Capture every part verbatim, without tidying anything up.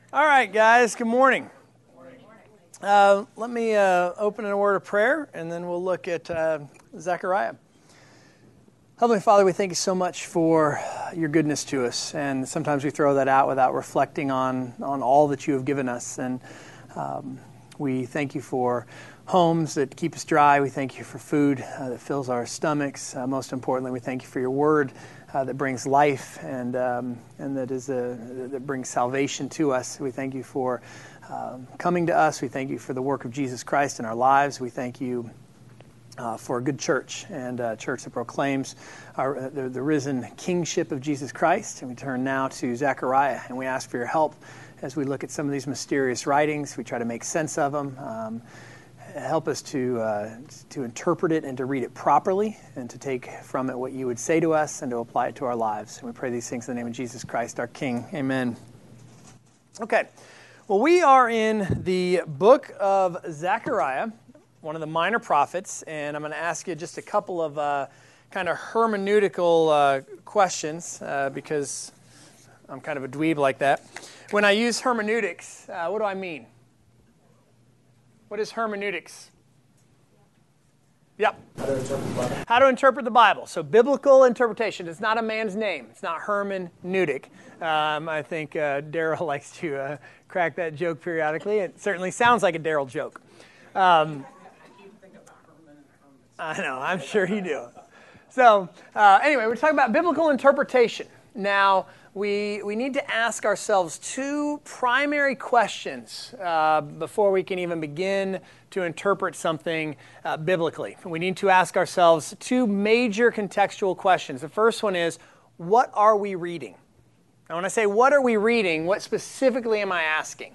All right, guys, good morning. Uh, let me uh, open in a word of prayer, and then we'll look at uh, Zechariah. Heavenly Father, we thank you so much for your goodness to us, and sometimes we throw that out without reflecting on, on all that you have given us, and um, we thank you for homes that keep us dry. We thank you for food uh, that fills our stomachs. Uh, most importantly, we thank you for your word uh, that brings life and um, and that is a, that brings salvation to us. We thank you for um, coming to us. We thank you for the work of Jesus Christ in our lives. We thank you uh, for a good church and a church that proclaims our, uh, the, the risen kingship of Jesus Christ. And we turn now to Zechariah, and we ask for your help as we look at some of these mysterious writings. We try to make sense of them. Um, Help us to uh, to interpret it and to read it properly and to take from it what you would say to us and to apply it to our lives. And we pray these things in the name of Jesus Christ, our King. Amen. Okay. Well, we are in the book of Zechariah, one of the minor prophets, and I'm going to ask you just a couple of uh, kind of hermeneutical uh, questions uh, because I'm kind of a dweeb like that. When I use hermeneutics, uh, what do I mean? What is hermeneutics? Yep. How to interpret the Bible. How to interpret the Bible. So biblical interpretation. It's not a man's name. It's not hermeneutic. Um, I think uh, Daryl likes to uh, crack that joke periodically. It certainly sounds like a Daryl joke. Um, I know. I'm sure you do. So uh, anyway, we're talking about biblical interpretation. Now, we we need to ask ourselves two primary questions uh, before we can even begin to interpret something uh, biblically. We need to ask ourselves two major contextual questions. The first one is, what are we reading? Now, when I say what are we reading, what specifically am I asking?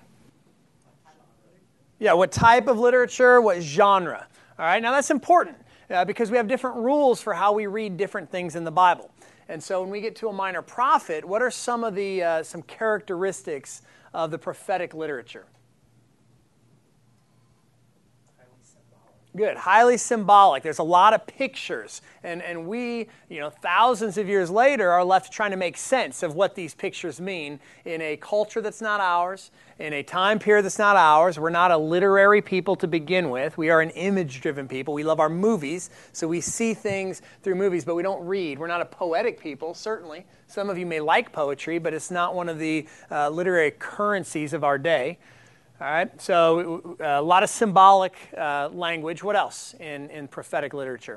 Yeah, what type of literature, what genre? All right, now that's important uh, because we have different rules for how we read different things in the Bible. And so when we get to a minor prophet, what are some of the uh, some characteristics of the prophetic literature? Highly symbolic. Good. Highly symbolic. There's a lot of pictures. And, and we, you know, thousands of years later are left trying to make sense of what these pictures mean in a culture that's not ours, in a time period that's not ours. We're not a literary people to begin with. We are an image-driven people. We love our movies, so we see things through movies, but we don't read. We're not a poetic people, certainly. Some of you may like poetry, but it's not one of the uh, literary currencies of our day. All right, so uh, a lot of symbolic uh, language. What else in, in prophetic literature?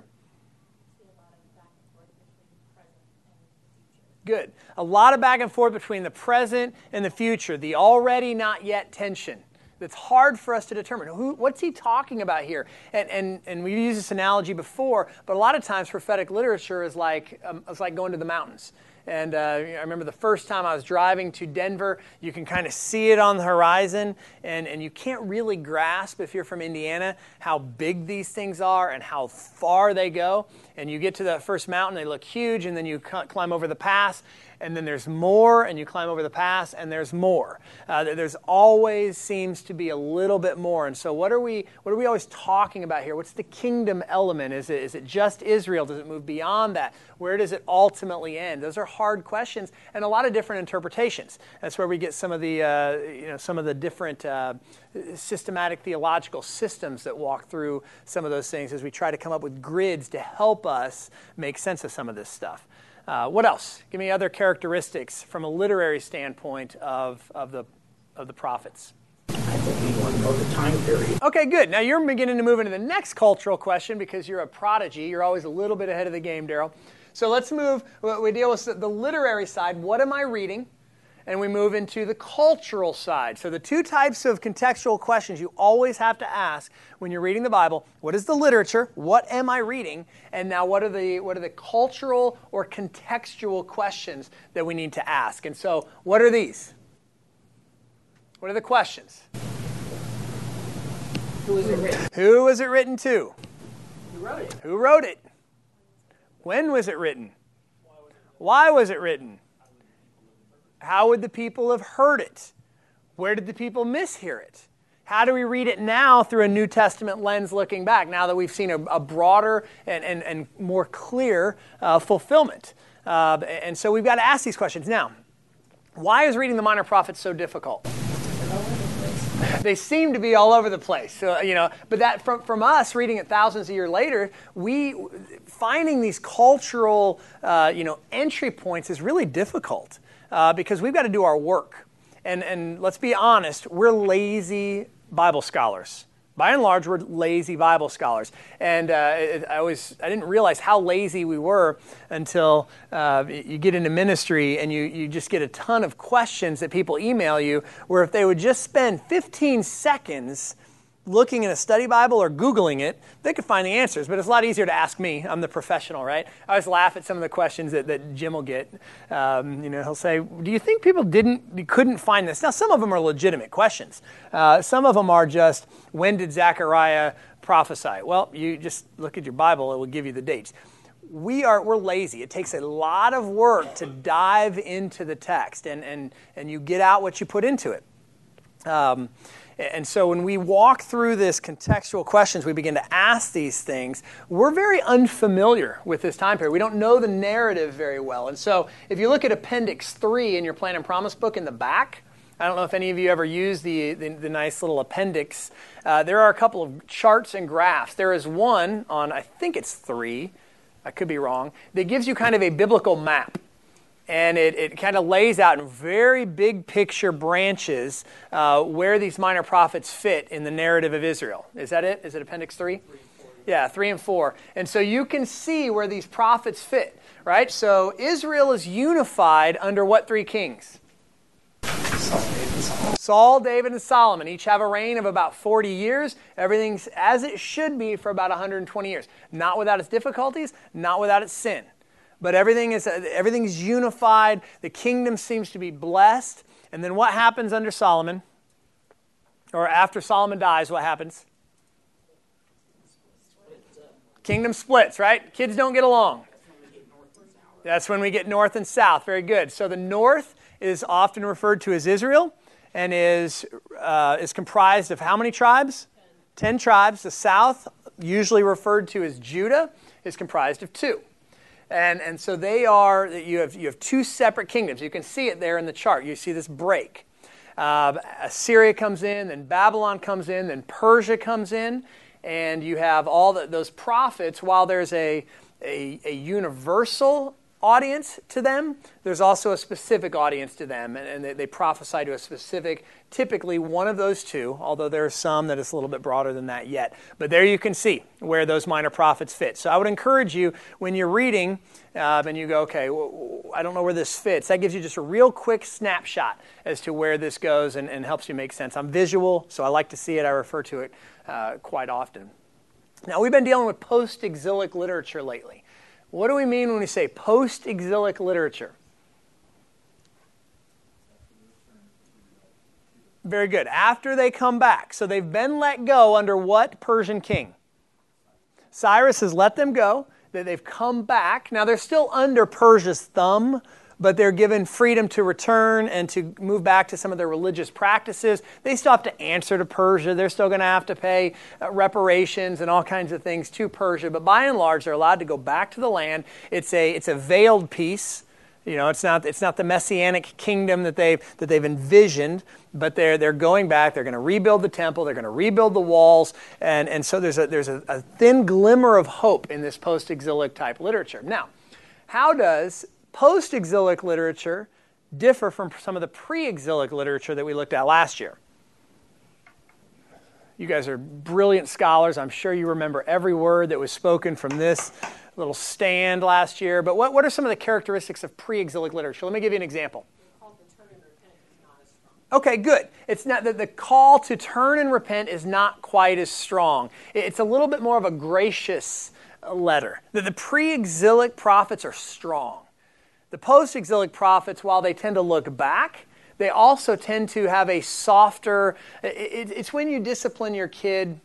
Good. A lot of back and forth between the present and the future, the already not yet tension. That's hard for us to determine. Who, what's he talking about here? And, and, and we've used this analogy before, but a lot of times prophetic literature is like, um, it's like going to the mountains. And uh, I remember the first time I was driving to Denver, you can kind of see it on the horizon, and, and you can't really grasp, if you're from Indiana, how big these things are and how far they go. And you get to that first mountain, they look huge, and then you c- climb over the pass, and then there's more, and you climb over the pass, and there's more. Uh, there's always seems to be a little bit more. And so what are we what are we always talking about here? What's the kingdom element? Is it is it just Israel? Does it move beyond that? Where does it ultimately end? Those are hard questions and a lot of different interpretations. That's where we get some of the uh, you know some of the different uh, systematic theological systems that walk through some of those things as we try to come up with grids to help us make sense of some of this stuff. Uh, what else? Give me other characteristics from a literary standpoint of, of the of the prophets. I think we want to know the time period. Okay, good. Now you're beginning to move into the next cultural question because you're a prodigy. You're always a little bit ahead of the game, Daryl. So let's move. We deal with the literary side. What am I reading? And we move into the cultural side. So the two types of contextual questions you always have to ask when you're reading the Bible: what is the literature? What am I reading? And now what are the what are the cultural or contextual questions that we need to ask? And so what are these? What are the questions? Who is it written? Who was it written to? Who wrote it? Who wrote it? When was it written? Why was it written? How would the people have heard it? Where did the people mishear it? How do we read it now through a New Testament lens looking back, now that we've seen a, a broader and, and, and more clear uh, fulfillment? Uh, and so we've got to ask these questions. Now, why is reading the Minor Prophets so difficult? they seem to be all over the place. So, you know, but that from, from us reading it thousands of years later, we finding these cultural, uh, you know, entry points is really difficult uh, because we've got to do our work. And and let's be honest, we're lazy Bible scholars. By and large, we're lazy Bible scholars. And uh, it, I always I didn't realize how lazy we were until uh, you get into ministry and you, you just get a ton of questions that people email you, where if they would just spend fifteen seconds looking in a study Bible or Googling it, they could find the answers. But it's a lot easier to ask me. I'm the professional, right? I always laugh at some of the questions that, that Jim will get. Um, you know, he'll say, do you think people didn't, couldn't find this? Now, some of them are legitimate questions. Uh, some of them are just, when did Zechariah prophesy? Well, you just look at your Bible. It will give you the dates. We are, we're lazy. It takes a lot of work to dive into the text, and, and, and you get out what you put into it. Um, And so when we walk through this contextual questions, we begin to ask these things, we're very unfamiliar with this time period. We don't know the narrative very well. And so if you look at Appendix three in your Plan and Promise book in the back, I don't know if any of you ever use the, the, the nice little appendix. Uh, there are a couple of charts and graphs. There is one on, I think it's three, I could be wrong, that gives you kind of a biblical map. And it, it kind of lays out in very big picture branches uh, where these minor prophets fit in the narrative of Israel. Is that it? Is it Appendix three? Three and four. Yeah, three and four. And so you can see where these prophets fit, right? So Israel is unified under what three kings? Saul, David, and Solomon. Saul, David, and Solomon. Each have a reign of about forty years. Everything's as it should be for about one hundred twenty years. Not without its difficulties, not without its sin. But everything is everything's unified. The kingdom seems to be blessed. And then what happens under Solomon? Or after Solomon dies, what happens? Kingdom splits, right? Kids don't get along. That's when we get north and south. Very good. So the north is often referred to as Israel and is, uh, is comprised of how many tribes? Ten. Ten tribes. The south, usually referred to as Judah, is comprised of two. And and so they are, you have you have two separate kingdoms. You can see it there in the chart. You see this break. Uh, Assyria comes in, then Babylon comes in, then Persia comes in. And you have all the, those prophets, while there's a, a, a universal audience to them, there's also a specific audience to them. And, and they, they prophesy to a specific, typically one of those two, although there are some that is a little bit broader than that yet. But there you can see where those minor prophets fit. So I would encourage you, when you're reading, uh, and you go, okay, well, I don't know where this fits, that gives you just a real quick snapshot as to where this goes and, and helps you make sense. I'm visual, so I like to see it. I refer to it uh, quite often. Now, we've been dealing with post-exilic literature lately. What do we mean when we say post-exilic literature? Very good. After they come back. So they've been let go under what Persian king? Cyrus has let them go. They've come back. Now they're still under Persia's thumb, but they're given freedom to return and to move back to some of their religious practices. They still have to answer to Persia. They're still going to have to pay uh, reparations and all kinds of things to Persia. But by and large, they're allowed to go back to the land. It's a it's a veiled peace. You know, it's not it's not the messianic kingdom that they've that they've envisioned. But they're they're going back. They're going to rebuild the temple. They're going to rebuild the walls. And and so there's a there's a, a thin glimmer of hope in this post-exilic type literature. Now, how does post-exilic literature differ from some of the pre-exilic literature that we looked at last year? You guys are brilliant scholars. I'm sure you remember every word that was spoken from this little stand last year. But what, what are some of the characteristics of pre-exilic literature? Let me give you an example. Okay, good. It's not that the call to turn and repent is not quite as strong. It's a little bit more of a gracious letter. The, the pre-exilic prophets are strong. The post-exilic prophets, while they tend to look back, they also tend to have a softer, it, it's when you discipline your kid.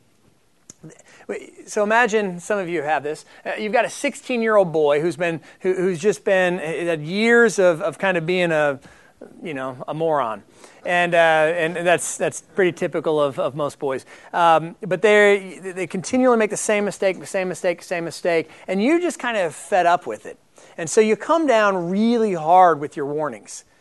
So imagine, some of you have this, uh, you've got a sixteen-year-old boy who's been, who, who's just been, had years of, of kind of being a, you know, a moron. And uh, and that's that's pretty typical of, of most boys. Um, but they they continually make the same mistake, the same mistake, the same mistake, and you just kind of fed up with it. And so you come down really hard with your warnings.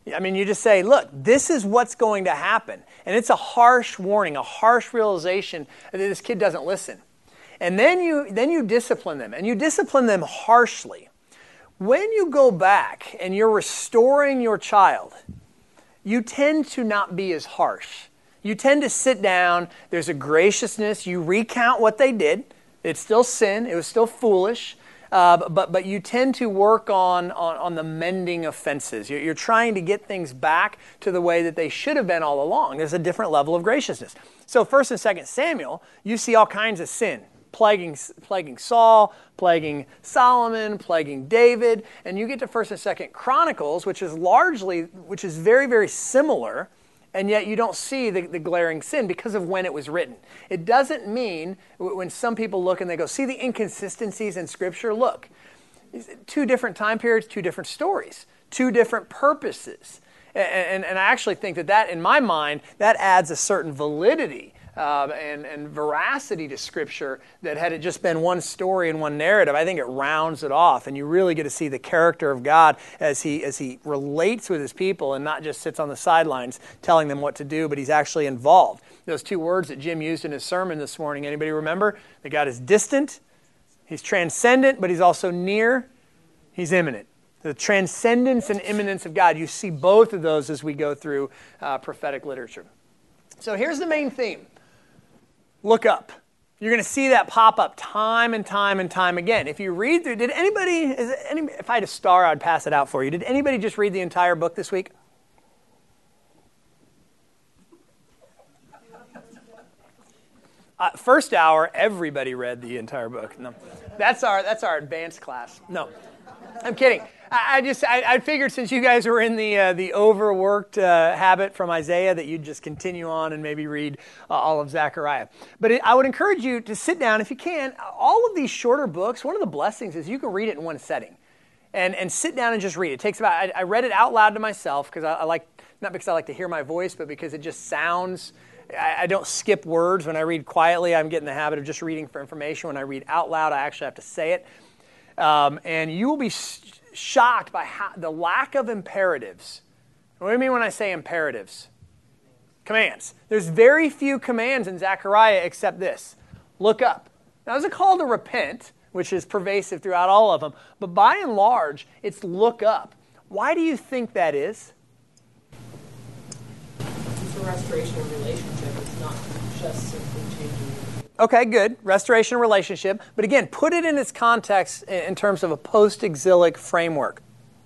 I mean, you just say, look, this is what's going to happen. And it's a harsh warning, a harsh realization that this kid doesn't listen. And then you then you discipline them, and you discipline them harshly. When you go back and you're restoring your child, you tend to not be as harsh. You tend to sit down, there's a graciousness, you recount what they did. It's still sin, it was still foolish, uh, but but you tend to work on, on, on the mending of fences. You're, you're trying to get things back to the way that they should have been all along. There's a different level of graciousness. So First and Second Samuel, you see all kinds of sin. Plaguing, plaguing Saul, plaguing Solomon, plaguing David, and you get to First and Second Chronicles, which is largely, which is very, very similar, and yet you don't see the, the glaring sin because of when it was written. It doesn't mean, when some people look and they go, see the inconsistencies in Scripture? Look, two different time periods, two different stories, two different purposes. And, and, and I actually think that that, in my mind, that adds a certain validity Uh, and, and veracity to Scripture that had it just been one story and one narrative, I think it rounds it off, and you really get to see the character of God as he as he relates with his people and not just sits on the sidelines telling them what to do, but he's actually involved. Those two words that Jim used in his sermon this morning, anybody remember? That God is distant, he's transcendent, but he's also near, he's immanent. The transcendence and immanence of God, you see both of those as we go through uh, prophetic literature. So here's the main theme. Look up. You're going to see that pop up time and time and time again. If you read through, did anybody, is it any, if I had a star, I'd pass it out for you. Did anybody just read the entire book this week? Uh, first hour, everybody read the entire book. No, that's our that's our advanced class. No, I'm kidding. I, I just I, I figured since you guys were in the uh, the overworked uh, habit from Isaiah that you'd just continue on and maybe read uh, all of Zechariah. But it, I would encourage you to sit down if you can. All of these shorter books, one of the blessings is you can read it in one setting, and and sit down and just read it. It takes about. I, I read it out loud to myself because I, I like not because I like to hear my voice, but because it just sounds. I, I don't skip words when I read quietly. I'm getting the habit of just reading for information. When I read out loud, I actually have to say it, um, and you will be shocked by how, the lack of imperatives. What do you mean when I say imperatives? Commands. There's very few commands in Zechariah except this. Look up. Now, there's a call to repent, which is pervasive throughout all of them, but by and large, it's look up. Why do you think that is? It's a restoration of relationship. It's not just simply changing. Okay, good. Restoration of relationship. But again, put it in its context in terms of a post-exilic framework.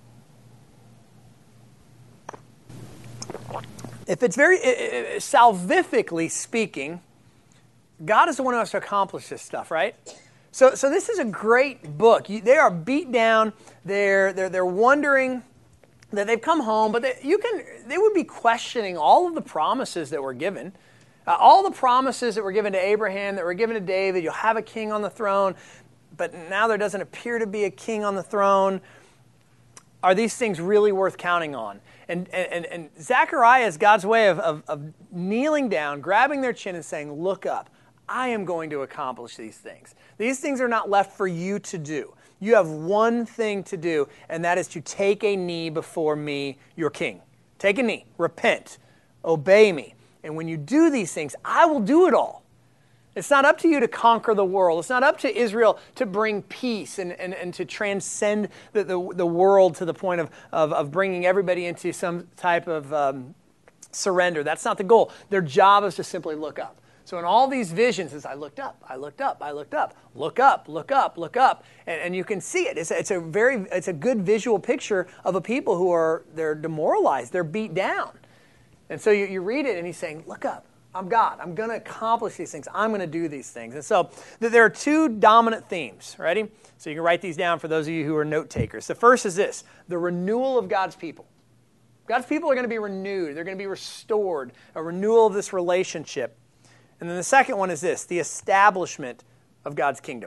If it's very, salvifically speaking, God is the one who has to accomplish this stuff, right? So, so this is a great book. You, they are beat down. They're they're they're wondering that they've come home, but they, you can they would be questioning all of the promises that were given. Uh, all the promises that were given to Abraham, that were given to David, you'll have a king on the throne, but now there doesn't appear to be a king on the throne. Are these things really worth counting on? And and, and Zechariah is God's way of, of, of kneeling down, grabbing their chin and saying, look up. I am going to accomplish these things. These things are not left for you to do. You have one thing to do, and that is to take a knee before me, your king. Take a knee. Repent. Obey me. And when you do these things, I will do it all. It's not up to you to conquer the world. It's not up to Israel to bring peace and, and, and to transcend the, the, the world to the point of, of, of bringing everybody into some type of um, surrender. That's not the goal. Their job is to simply look up. So in all these visions, as I looked up, I looked up, I looked up, look up, look up, look up, and, and you can see it. It's, it's a very, it's a good visual picture of a people who are, they're demoralized, they're beat down. And so you, you read it and he's saying, look up, I'm God. I'm going to accomplish these things. I'm going to do these things. And so th- there are two dominant themes. Ready? So you can write these down for those of you who are note takers. The first is this, the renewal of God's people. God's people are going to be renewed. They're going to be restored, a renewal of this relationship. And then the second one is this, the establishment of God's kingdom.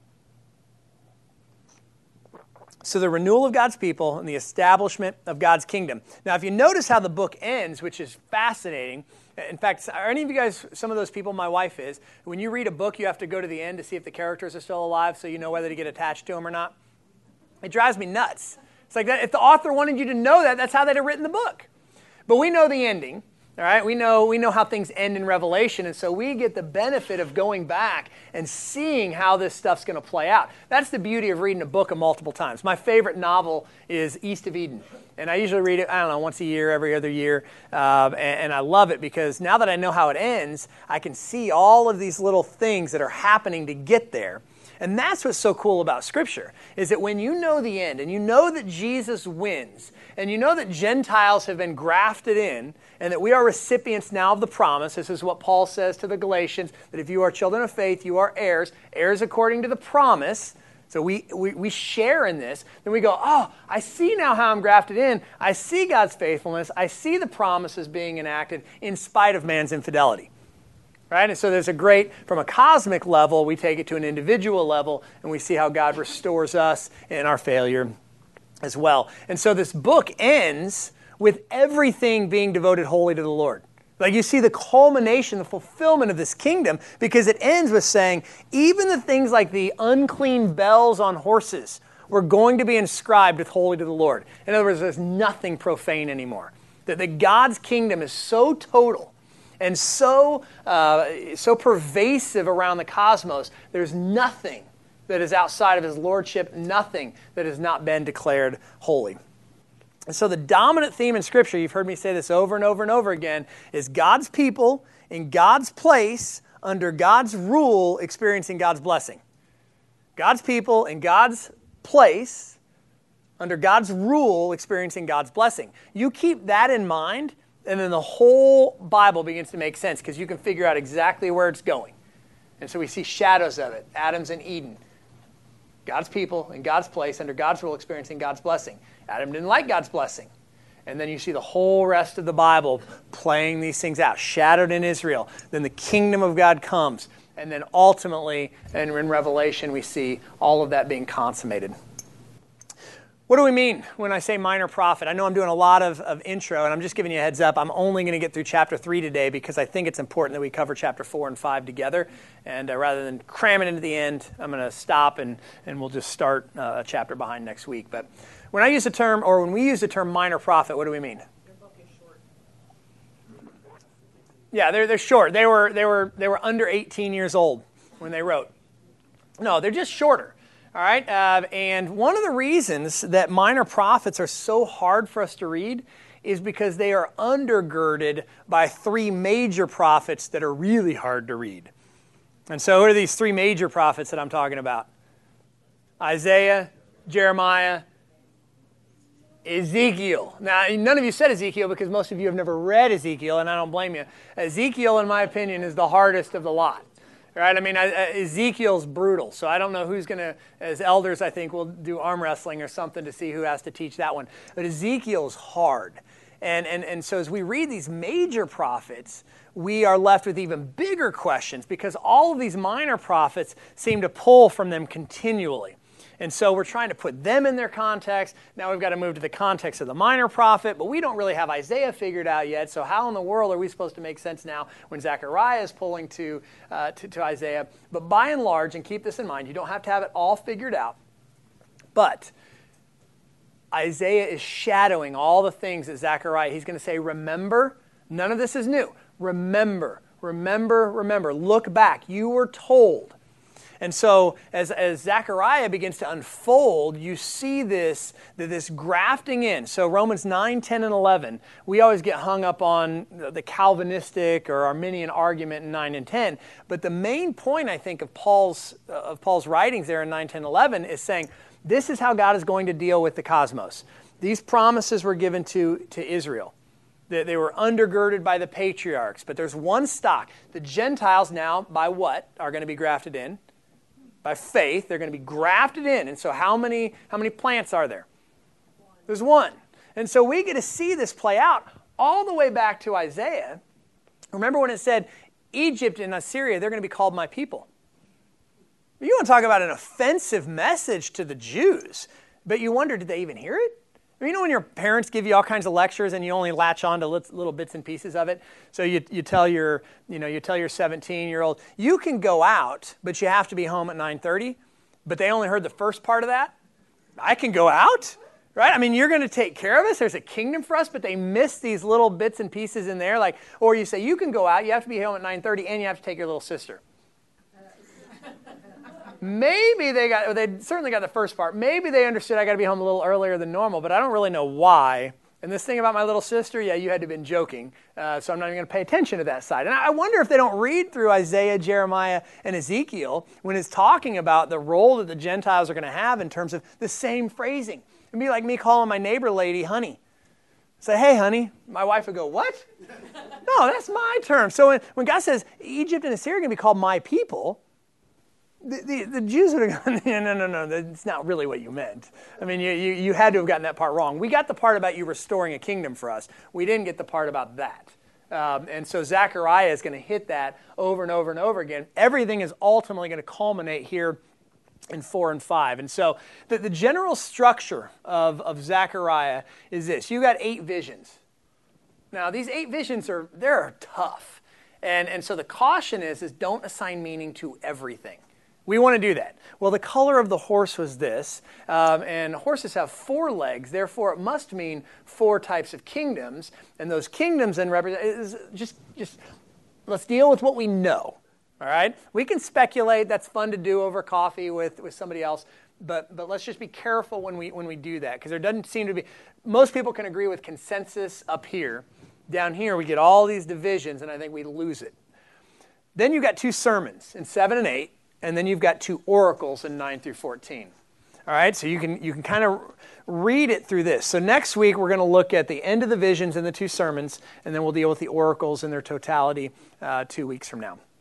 So the renewal of God's people and the establishment of God's kingdom. Now, if you notice how the book ends, which is fascinating. In fact, are any of you guys, some of those people, my wife is, when you read a book, you have to go to the end to see if the characters are still alive so you know whether to get attached to them or not. It drives me nuts. It's like that. If the author wanted you to know that, that's how they'd have written the book. But we know the ending. All right, we know we know how things end in Revelation, and so we get the benefit of going back and seeing how this stuff's going to play out. That's the beauty of reading a book multiple times. My favorite novel is East of Eden, and I usually read it, I don't know, once a year, every other year, uh, and, and I love it because now that I know how it ends, I can see all of these little things that are happening to get there. And that's what's so cool about Scripture, is that when you know the end, and you know that Jesus wins, and you know that Gentiles have been grafted in, and that we are recipients now of the promise. This is what Paul says to the Galatians, that if you are children of faith, you are heirs, heirs according to the promise. So we, we, we share in this. Then we go, oh, I see now how I'm grafted in. I see God's faithfulness. I see the promises being enacted in spite of man's infidelity. Right? And so there's a great, from a cosmic level, we take it to an individual level, and we see how God restores us in our failure as well. And so this book ends with everything being devoted wholly to the Lord. Like you see the culmination, the fulfillment of this kingdom, because it ends with saying, even the things like the unclean bells on horses were going to be inscribed with holy to the Lord. In other words, there's nothing profane anymore. That, that God's kingdom is so total and so, uh, so pervasive around the cosmos, there's nothing that is outside of his lordship, nothing that has not been declared holy. And so the dominant theme in Scripture, you've heard me say this over and over and over again, is God's people in God's place, under God's rule, experiencing God's blessing. God's people in God's place, under God's rule, experiencing God's blessing. You keep that in mind, and then the whole Bible begins to make sense, because you can figure out exactly where it's going. And so we see shadows of it. Adam's in Eden. God's people in God's place, under God's rule, experiencing God's blessing. Adam didn't like God's blessing. And then you see the whole rest of the Bible playing these things out. Shadowed in Israel. Then the kingdom of God comes. And then ultimately, and in Revelation, we see all of that being consummated. What do we mean when I say minor prophet? I know I'm doing a lot of, of intro, and I'm just giving you a heads up. I'm only going to get through chapter three today because I think it's important that we cover chapter four and five together. And uh, rather than cram it into the end, I'm going to stop and, and we'll just start uh, a chapter behind next week. But when I use the term, or when we use the term minor prophet, what do we mean? Your book is short. Yeah, they're they're short. They were they were they were under eighteen years old when they wrote. No, they're just shorter. All right, uh, and one of the reasons that minor prophets are so hard for us to read is because they are undergirded by three major prophets that are really hard to read. And so what are these three major prophets that I'm talking about? Isaiah, Jeremiah, Ezekiel. Now, none of you said Ezekiel because most of you have never read Ezekiel, and I don't blame you. Ezekiel, in my opinion, is the hardest of the lot. Right? I mean, Ezekiel's brutal, so I don't know who's going to, as elders, I think, we'll do arm wrestling or something to see who has to teach that one. But Ezekiel's hard. And, and, and so as we read these major prophets, we are left with even bigger questions because all of these minor prophets seem to pull from them continually. And so we're trying to put them in their context. Now we've got to move to the context of the minor prophet, but we don't really have Isaiah figured out yet. So how in the world are we supposed to make sense now when Zechariah is pulling to, uh, to, to Isaiah? But by and large, and keep this in mind, you don't have to have it all figured out. But Isaiah is shadowing all the things that Zechariah, he's going to say, remember, none of this is new. Remember, remember, remember. Look back. You were told. And so as, as Zechariah begins to unfold, you see this, this grafting in. So Romans nine, ten, and eleven, we always get hung up on the Calvinistic or Arminian argument in nine and ten. But the main point, I think, of Paul's, of Paul's writings there in nine, ten, eleven is saying, this is how God is going to deal with the cosmos. These promises were given to, to Israel. They, they were undergirded by the patriarchs. But there's one stock. The Gentiles now, by what, are going to be grafted in? By faith, they're going to be grafted in. And so how many, how many plants are there? One. There's one. And so we get to see this play out all the way back to Isaiah. Remember when it said, Egypt and Assyria, they're going to be called my people. You want to talk about an offensive message to the Jews, but you wonder, did they even hear it? You know when your parents give you all kinds of lectures and you only latch on to little bits and pieces of it? So you, you tell your, you know, you tell your seventeen-year-old, you can go out, but you have to be home at nine thirty, but they only heard the first part of that? I can go out? Right? I mean, you're going to take care of us. There's a kingdom for us, but they miss these little bits and pieces in there. Like, or you say, you can go out, you have to be home at nine thirty, and you have to take your little sister. Maybe they got, they certainly got the first part. Maybe they understood I got to be home a little earlier than normal, but I don't really know why. And this thing about my little sister, yeah, you had to have been joking, uh, so I'm not even going to pay attention to that side. And I wonder if they don't read through Isaiah, Jeremiah, and Ezekiel when it's talking about the role that the Gentiles are going to have in terms of the same phrasing. It'd be like me calling my neighbor lady honey. Say, hey, honey. My wife would go, what? No, that's my term. So when, when God says Egypt and Assyria are going to be called my people, The, the, the Jews would have gone, no, no, no, no, that's not really what you meant. I mean, you, you, you had to have gotten that part wrong. We got the part about you restoring a kingdom for us. We didn't get the part about that. Um, and so Zechariah is going to hit that over and over and over again. Everything is ultimately going to culminate here in four and five. And so the, the general structure of, of Zechariah is this. You got eight visions. Now, these eight visions are, they're tough. And, and so the caution is, is don't assign meaning to everything. We want to do that. Well, the color of the horse was this, um, and horses have four legs, therefore it must mean four types of kingdoms, and those kingdoms then represent, is just, just let's deal with what we know, all right? We can speculate, that's fun to do over coffee with, with somebody else, but, but let's just be careful when we, when we do that, because there doesn't seem to be, most people can agree with consensus up here. Down here we get all these divisions, and I think we lose it. Then you've got two sermons in seven and eight, and then you've got two oracles in nine through fourteen. All right, so you can you can kind of read it through this. So next week we're going to look at the end of the visions in the two sermons, and then we'll deal with the oracles in their totality uh, two weeks from now.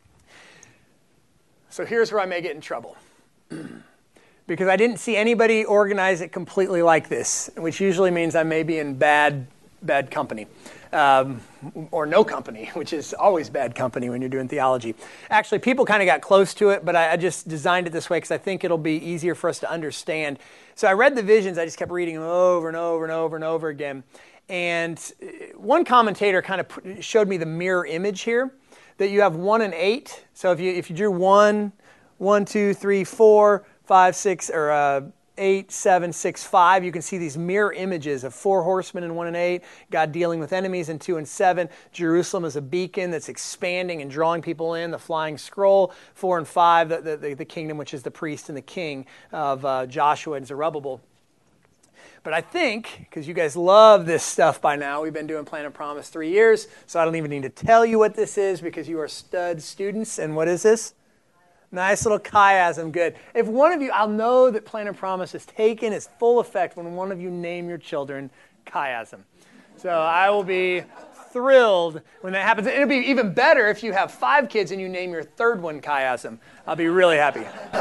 So here's where I may get in trouble. Because I didn't see anybody organize it completely like this, which usually means I may be in bad, bad company. Um, or no company, which is always bad company when you're doing theology. Actually, people kind of got close to it, but I, I just designed it this way because I think it'll be easier for us to understand. So I read the visions. I just kept reading them over and over and over and over again. And one commentator kind of put, showed me the mirror image here, that you have one and eight. So if you if you drew one, one, two, three, four, five, six, or uh, eight, seven, six, five, you can see these mirror images of four horsemen in one and eight, God dealing with enemies in two and seven, Jerusalem as a beacon that's expanding and drawing people in, the flying scroll, four and five, the, the, the kingdom, which is the priest and the king of uh, Joshua and Zerubbabel. But I think, because you guys love this stuff by now, we've been doing Plan and Promise three years, so I don't even need to tell you what this is because you are stud students. And what is this? Nice little chiasm, good. If one of you, I'll know that Plan and Promise is taken its full effect when one of you name your children chiasm. So I will be thrilled when that happens. It'll be even better if you have five kids and you name your third one chiasm. I'll be really happy.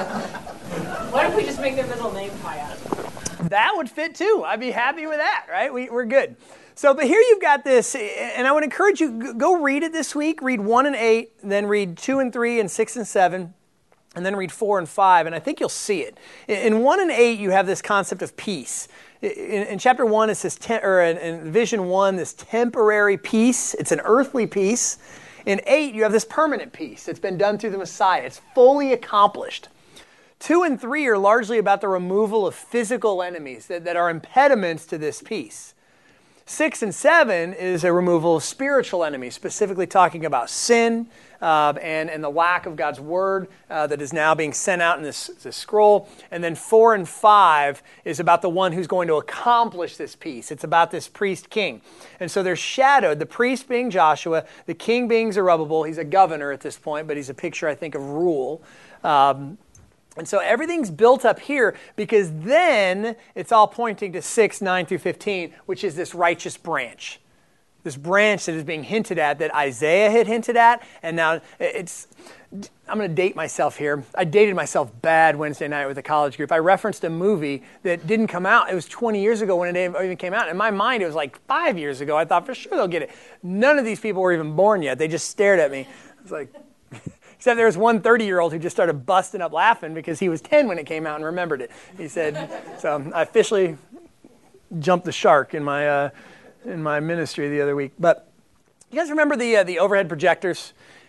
Why don't we just make their middle name chiasm? That would fit too. I'd be happy with that, right? We, we're good. So, but here you've got this, and I would encourage you, go read it this week. Read one and eight, then read two and three and six and seven. And then read four and five, and I think you'll see it. In one and eight, you have this concept of peace. In, in chapter one, it says, te- or in, in vision one, this temporary peace. It's an earthly peace. In eight, you have this permanent peace. It's been done through the Messiah. It's fully accomplished. Two and three are largely about the removal of physical enemies that, that are impediments to this peace. Six and seven is a removal of spiritual enemies, specifically talking about sin uh, and, and the lack of God's word uh, that is now being sent out in this, this scroll. And then four and five is about the one who's going to accomplish this peace. It's about this priest king. And so they're shadowed, the priest being Joshua, the king being Zerubbabel. He's a governor at this point, but he's a picture, I think, of rule. Um, And so everything's built up here because then it's all pointing to six, nine through fifteen, which is this righteous branch. This branch that is being hinted at, that Isaiah had hinted at. And now it's, I'm going to date myself here. I dated myself bad Wednesday night with a college group. I referenced a movie that didn't come out. It was twenty years ago when it even came out. In my mind, it was like five years ago. I thought for sure they'll get it. None of these people were even born yet. They just stared at me. I was like... Except there was one thirty-year-old who just started busting up laughing because he was ten when it came out and remembered it. He said, so I officially jumped the shark in my uh, in my ministry the other week. But you guys remember the uh, the overhead projectors?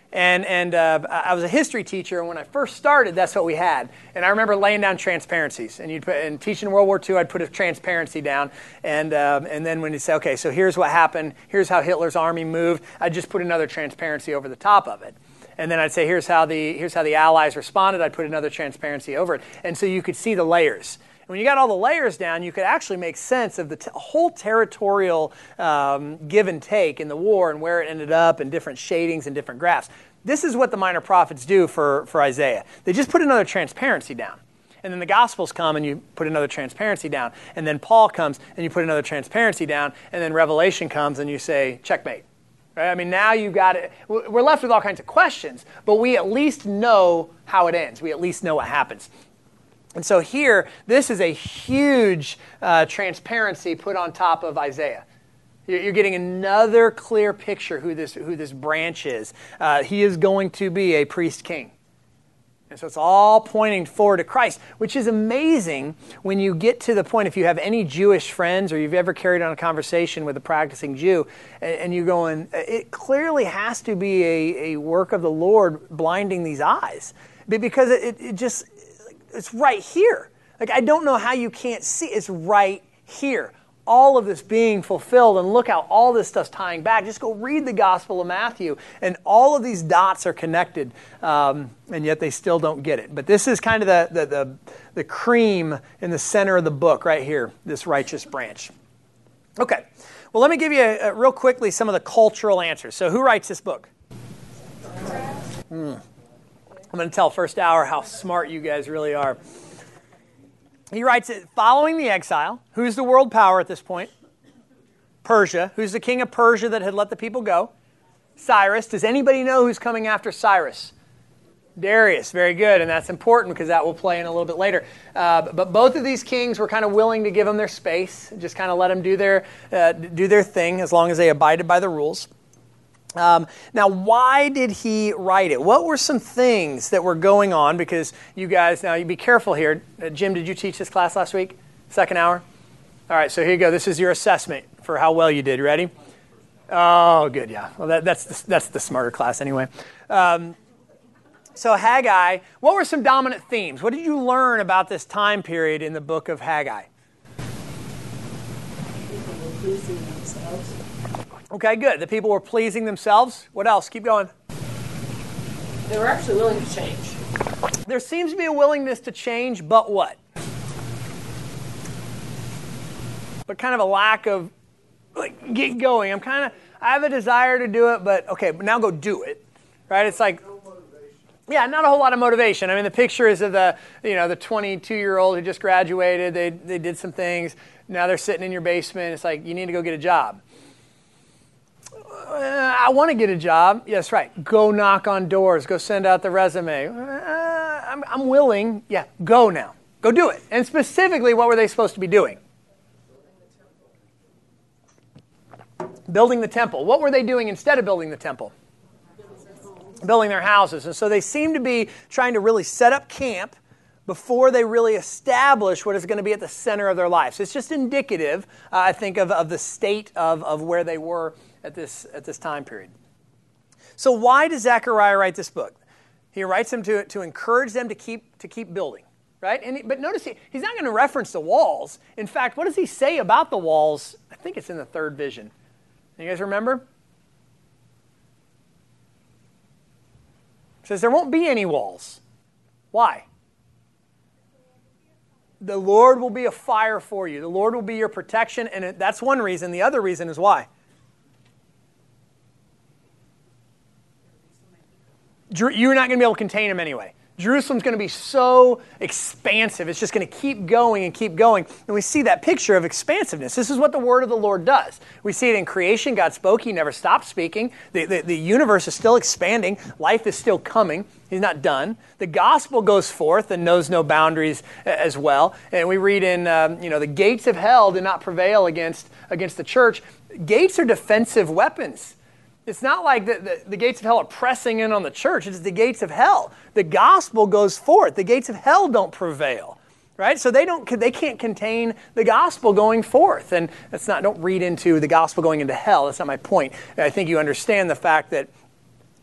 And and uh, I was a history teacher, and when I first started, that's what we had. And I remember laying down transparencies. And you'd put, and teaching World War Two, I'd put a transparency down. And um, and then when you say, okay, so here's what happened, here's how Hitler's army moved, I'd just put another transparency over the top of it. And then I'd say, here's how the here's how the Allies responded. I'd put another transparency over it. And so you could see the layers. And when you got all the layers down, you could actually make sense of the t- whole territorial um, give and take in the war and where it ended up and different shadings and different graphs. This is what the minor prophets do for, for Isaiah. They just put another transparency down. And then the Gospels come and you put another transparency down. And then Paul comes and you put another transparency down. And then Revelation comes and you say, checkmate. Right? I mean, now you've got it. We're left with all kinds of questions, but we at least know how it ends. We at least know what happens. And so here, this is a huge uh, transparency put on top of Isaiah. You're getting another clear picture who this who this branch is. Uh, he is going to be a priest king. And so it's all pointing forward to Christ, which is amazing when you get to the point, if you have any Jewish friends or you've ever carried on a conversation with a practicing Jew, and, and you're going, it clearly has to be a, a work of the Lord blinding these eyes. Because it, it just... It's right here. Like, I don't know how you can't see. It's right here. All of this being fulfilled, and look how all this stuff's tying back. Just go read the Gospel of Matthew, and all of these dots are connected, um, and yet they still don't get it. But this is kind of the, the, the, the cream in the center of the book right here, this righteous branch. Okay. Well, let me give you a, a, real quickly some of the cultural answers. So who writes this book? Hmm. I'm going to tell first hour how smart you guys really are. He writes it following the exile. Who's the world power at this point? Persia. Who's the king of Persia that had let the people go? Cyrus. Does anybody know who's coming after Cyrus? Darius. Very good, and that's important because that will play in a little bit later. Uh, but both of these kings were kind of willing to give them their space, just kind of let them do their uh, do their thing as long as they abided by the rules. Um, now, why did he write it? What were some things that were going on? Because you guys, now you be careful here. Uh, Jim, did you teach this class last week? Second hour? All right, so here you go. This is your assessment for how well you did. You ready? Oh, good, yeah. Well, that, that's, the, that's the smarter class anyway. Um, so Haggai, what were some dominant themes? What did you learn about this time period in the book of Haggai? People were pleasing themselves. Okay, good. The people were pleasing themselves. What else? Keep going. They were actually willing to change. There seems to be a willingness to change, but what? But kind of a lack of, like, get going. I'm kind of, I have a desire to do it, but okay, but now go do it. Right? It's like, yeah, not a whole lot of motivation. I mean, the picture is of the, you know, the twenty-two-year-old who just graduated. They they did some things. Now they're sitting in your basement. It's like, you need to go get a job. Uh, I want to get a job. Yes, right. Go knock on doors. Go send out the resume. Uh, I'm, I'm willing. Yeah, go now. Go do it. And specifically, what were they supposed to be doing? Building the temple. What were they doing instead of building the temple? Building their houses. And so they seem to be trying to really set up camp before they really establish what is going to be at the center of their lives. It's just indicative, uh, I think, of, of the state of, of where they were at this at this time period. So why does Zechariah write this book? He writes them to, to encourage them to keep to keep building, right? And he, but notice he, he's not going to reference the walls. In fact, what does he say about the walls? I think it's in the third vision. You guys remember? It says there won't be any walls. Why? The Lord will be a fire for you. The Lord will be your protection, and that's one reason. The other reason is why? You're not going to be able to contain them anyway. Jerusalem's going to be so expansive. It's just going to keep going and keep going. And we see that picture of expansiveness. This is what the word of the Lord does. We see it in creation. God spoke. He never stopped speaking. The, the, the universe is still expanding. Life is still coming. He's not done. The gospel goes forth and knows no boundaries as well. And we read in, um, you know, the gates of hell did not prevail against, against the church. Gates are defensive weapons. It's not like the, the, the gates of hell are pressing in on the church. It's the gates of hell. The gospel goes forth. The gates of hell don't prevail, right? So they don't. They can't contain the gospel going forth. And that's not. Don't read into the gospel going into hell. That's not my point. I think you understand the fact that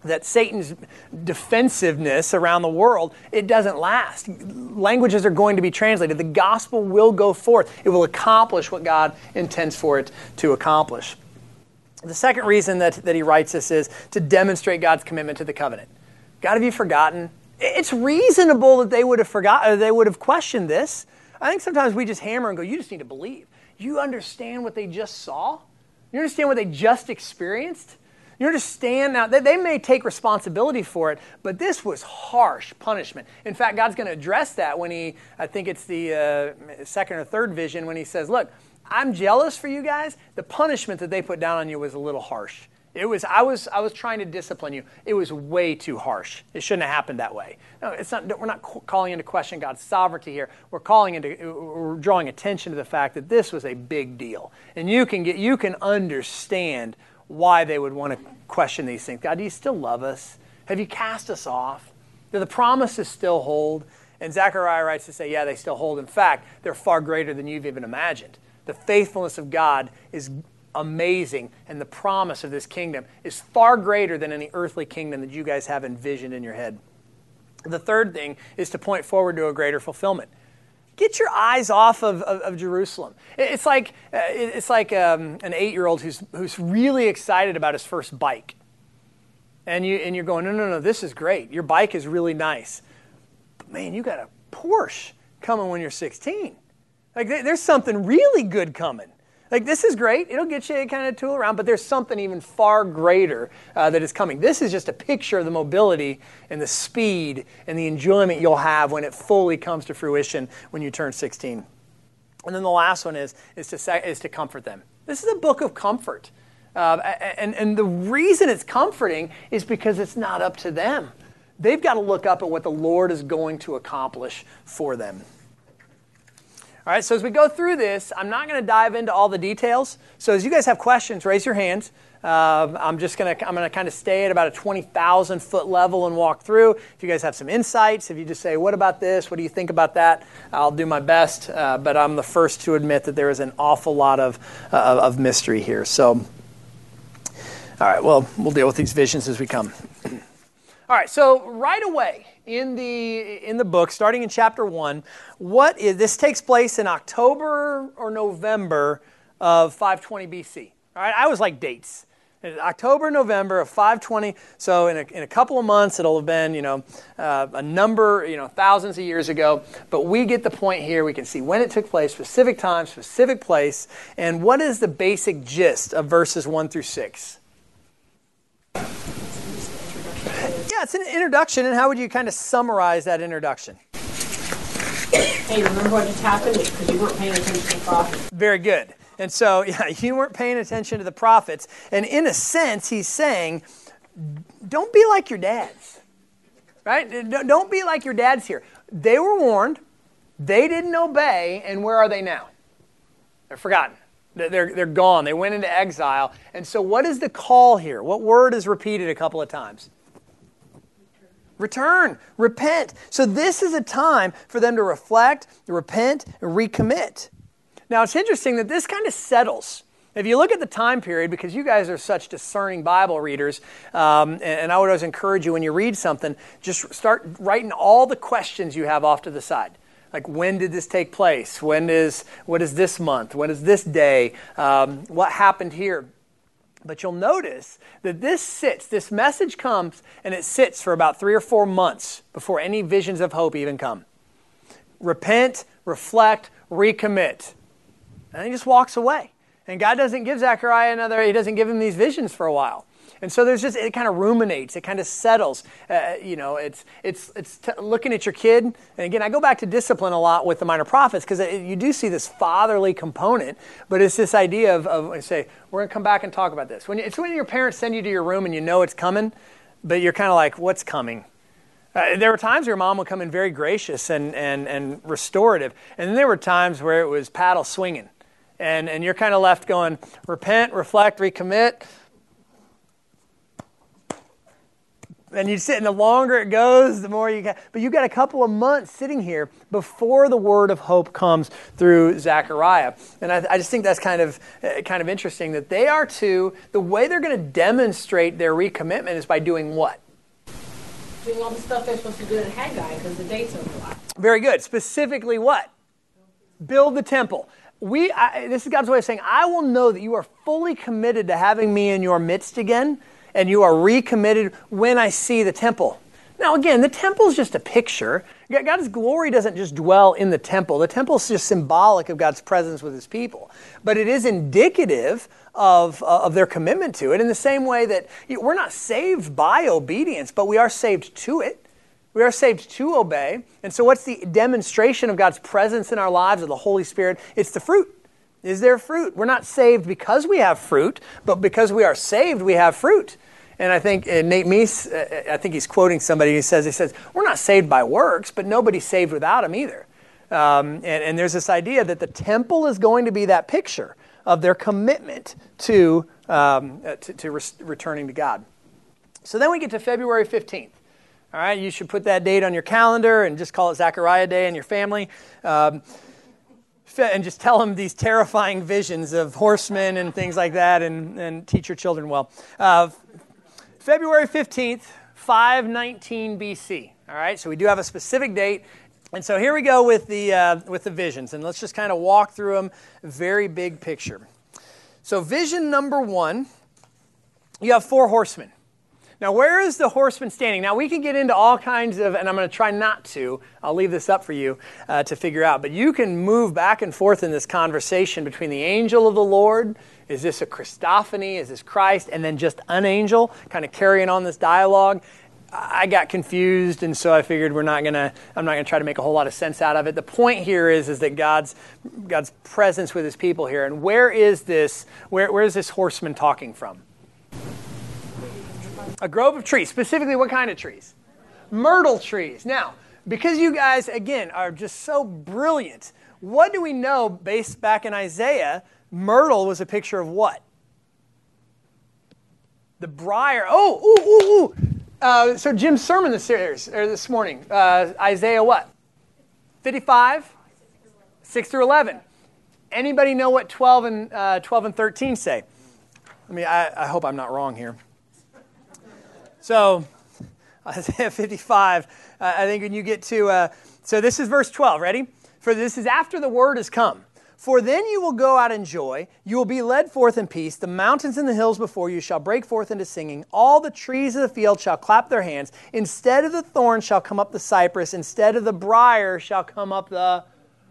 that Satan's defensiveness around the world, it doesn't last. Languages are going to be translated. The gospel will go forth. It will accomplish what God intends for it to accomplish. The second reason that, that he writes this is to demonstrate God's commitment to the covenant. God, have you forgotten? It's reasonable that they would have forgotten, they would have questioned this. I think sometimes we just hammer and go, you just need to believe. You understand what they just saw? You understand what they just experienced? You understand now, they, they may take responsibility for it, but this was harsh punishment. In fact, God's going to address that when he, I think it's the uh, second or third vision, when he says, look, I'm jealous for you guys. The punishment that they put down on you was a little harsh. It was, I was, I was trying to discipline you. It was way too harsh. It shouldn't have happened that way. No, it's not, we're not calling into question God's sovereignty here. We're calling into, we're drawing attention to the fact that this was a big deal. And you can get, you can understand why they would want to question these things. God, do you still love us? Have you cast us off? Do the promises still hold? And Zechariah writes to say, yeah, they still hold. In fact, they're far greater than you've even imagined. The faithfulness of God is amazing, and the promise of this kingdom is far greater than any earthly kingdom that you guys have envisioned in your head. The third thing is to point forward to a greater fulfillment. Get your eyes off of, of, of Jerusalem. It's like uh, it's like um, an eight-year-old who's who's really excited about his first bike, and you and you're going, no, no, no, this is great. Your bike is really nice, but man, you got a Porsche coming when you're sixteen. Like there's something really good coming. Like this is great. It'll get you kind of tool around, but there's something even far greater uh, that is coming. This is just a picture of the mobility and the speed and the enjoyment you'll have when it fully comes to fruition when you turn sixteen. And then the last one is is to is to comfort them. This is a book of comfort, uh, and and the reason it's comforting is because it's not up to them. They've got to look up at what the Lord is going to accomplish for them. All right, so as we go through this, I'm not going to dive into all the details. So as you guys have questions, raise your hands. Uh, I'm just going to I'm going to kind of stay at about a twenty thousand foot level and walk through. If you guys have some insights, if you just say, what about this? What do you think about that? I'll do my best, uh, but I'm the first to admit that there is an awful lot of uh, of mystery here. So, all right, well, we'll deal with these visions as we come. All right, so right away in the in the book, starting in chapter one, what is this takes place in October or November of five twenty B C. All right, I always like dates. October, November of five twenty. So in a, in a couple of months, it'll have been, you know, uh, a number, you know, thousands of years ago. But we get the point here. We can see when it took place, specific time, specific place, and what is the basic gist of verses one through six. Yeah, it's an introduction, and how would you kind of summarize that introduction? Hey, remember what just happened? Because you weren't paying attention to the prophets. Very good. And so, yeah, you weren't paying attention to the prophets. And in a sense, he's saying, don't be like your dads. Right? Don't be like your dads here. They were warned. They didn't obey. And where are they now? They're forgotten. They're, they're gone. They went into exile. And so what is the call here? What word is repeated a couple of times? Return, repent. So this is a time for them to reflect, repent, and recommit. Now it's interesting that this kind of settles. If you look at the time period, because you guys are such discerning Bible readers, um, and, and I would always encourage you when you read something, just start writing all the questions you have off to the side. Like, when did this take place? When is, what is this month? What is this day? Um, what happened here? But you'll notice that this sits, this message comes, and it sits for about three or four months before any visions of hope even come. Repent, reflect, recommit. And he just walks away. And God doesn't give Zechariah another, he doesn't give him these visions for a while. And so there's just, it kind of ruminates, it kind of settles. Uh, you know, it's it's it's t- looking at your kid. And again, I go back to discipline a lot with the minor prophets because you do see this fatherly component, but it's this idea of, of say, we're going to come back and talk about this. When you, it's when your parents send you to your room and you know it's coming, but you're kind of like, what's coming? Uh, there were times where your mom would come in very gracious and, and, and restorative. And then there were times where it was paddle swinging. And, and you're kind of left going, repent, reflect, recommit. And you sit, and the longer it goes, the more you get. But you've got a couple of months sitting here before the word of hope comes through Zechariah. And I, I just think that's kind of uh, kind of interesting that they are to, the way they're going to demonstrate their recommitment is by doing what? Doing all the stuff they're supposed to do in Haggai because the dates overlap. Very good. Specifically what? Build the temple. We. I, this is God's way of saying, I will know that you are fully committed to having me in your midst again, and you are recommitted when I see the temple. Now again, the temple is just a picture. God's glory doesn't just dwell in the temple. The temple is just symbolic of God's presence with his people. But it is indicative of, uh, of their commitment to it in the same way that we're not saved by obedience, but we are saved to it. We are saved to obey. And so what's the demonstration of God's presence in our lives, of the Holy Spirit? It's the fruit. Is there fruit? We're not saved because we have fruit, but because we are saved, we have fruit. And I think uh, Nate Meese, uh, I think he's quoting somebody, he says, he says, we're not saved by works, but nobody's saved without him either. Um, and, and there's this idea that the temple is going to be that picture of their commitment to, um, uh, to, to re- returning to God. So then we get to February fifteenth. All right, you should put that date on your calendar and just call it Zechariah Day in your family. Um, and just tell them these terrifying visions of horsemen and things like that, and, and teach your children well. Uh, February fifteenth, five nineteen B C. All right, so we do have a specific date. And so here we go with the uh, with the visions. And let's just kind of walk through them, very big picture. So vision number one, you have four horsemen. Now, where is the horseman standing? Now, we can get into all kinds of, and I'm going to try not to. I'll leave this up for you uh, to figure out. But you can move back and forth in this conversation between the angel of the Lord. Is this a Christophany? Is this Christ? And then just an angel, kind of carrying on this dialogue. I got confused, and so I figured we're not going to, I'm not going to try to make a whole lot of sense out of it. The point here is, is that God's God's presence with his people here. And where is this, where, where is this horseman talking from? A grove of trees. Specifically, what kind of trees? Myrtle trees. Now, because you guys, again, are just so brilliant, what do we know based back in Isaiah? Myrtle was a picture of what? The briar. Oh, ooh, ooh, ooh. Uh, so Jim's sermon this series, or this morning, uh, Isaiah what? fifty-five? six through eleven. Anybody know what twelve and, uh, twelve and thirteen say? I mean, I, I hope I'm not wrong here. So, Isaiah fifty-five, uh, I think when you get to, uh, so this is verse twelve, ready? For this is after the word has come. For then you will go out in joy, you will be led forth in peace, the mountains and the hills before you shall break forth into singing, all the trees of the field shall clap their hands, instead of the thorn shall come up the cypress, instead of the briar shall come up the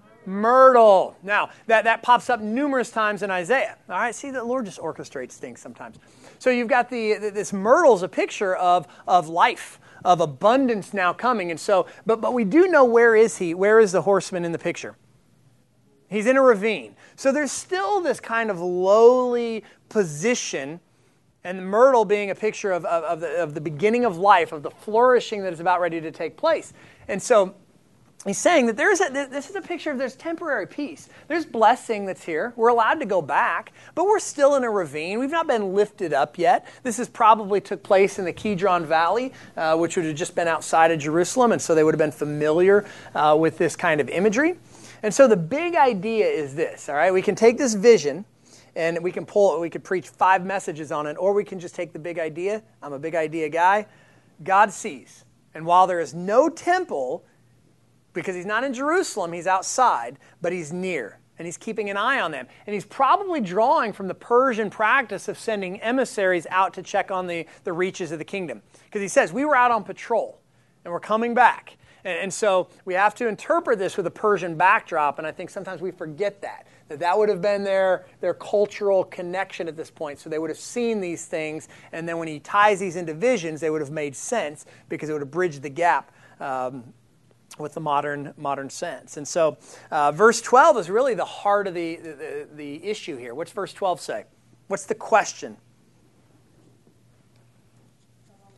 myrtle. Now, that, that pops up numerous times in Isaiah. All right, see, the Lord just orchestrates things sometimes. So you've got the, this myrtle is a picture of, of life, of abundance now coming. And so, but, but we do know, where is he? Where is the horseman in the picture? He's in a ravine. So there's still this kind of lowly position, and the myrtle being a picture of, of, of, the, of the beginning of life, of the flourishing that is about ready to take place. And so he's saying that there is a, this is a picture of there's temporary peace. There's blessing that's here. We're allowed to go back, but we're still in a ravine. We've not been lifted up yet. This has probably took place in the Kidron Valley, uh, which would have just been outside of Jerusalem, and so they would have been familiar uh, with this kind of imagery. And so the big idea is this, all right? We can take this vision, and we can pull, we could preach five messages on it, or we can just take the big idea. I'm a big idea guy. God sees. And while there is no temple, because he's not in Jerusalem, he's outside, but he's near, and he's keeping an eye on them. And he's probably drawing from the Persian practice of sending emissaries out to check on the, the reaches of the kingdom. Because he says, we were out on patrol, and we're coming back. And, and so we have to interpret this with a Persian backdrop, and I think sometimes we forget that, that that would have been their, their cultural connection at this point. So they would have seen these things, and then when he ties these into visions, they would have made sense because it would have bridged the gap um, with the modern modern sense. And so uh, verse twelve is really the heart of the, the, the issue here. What's verse twelve say? What's the question?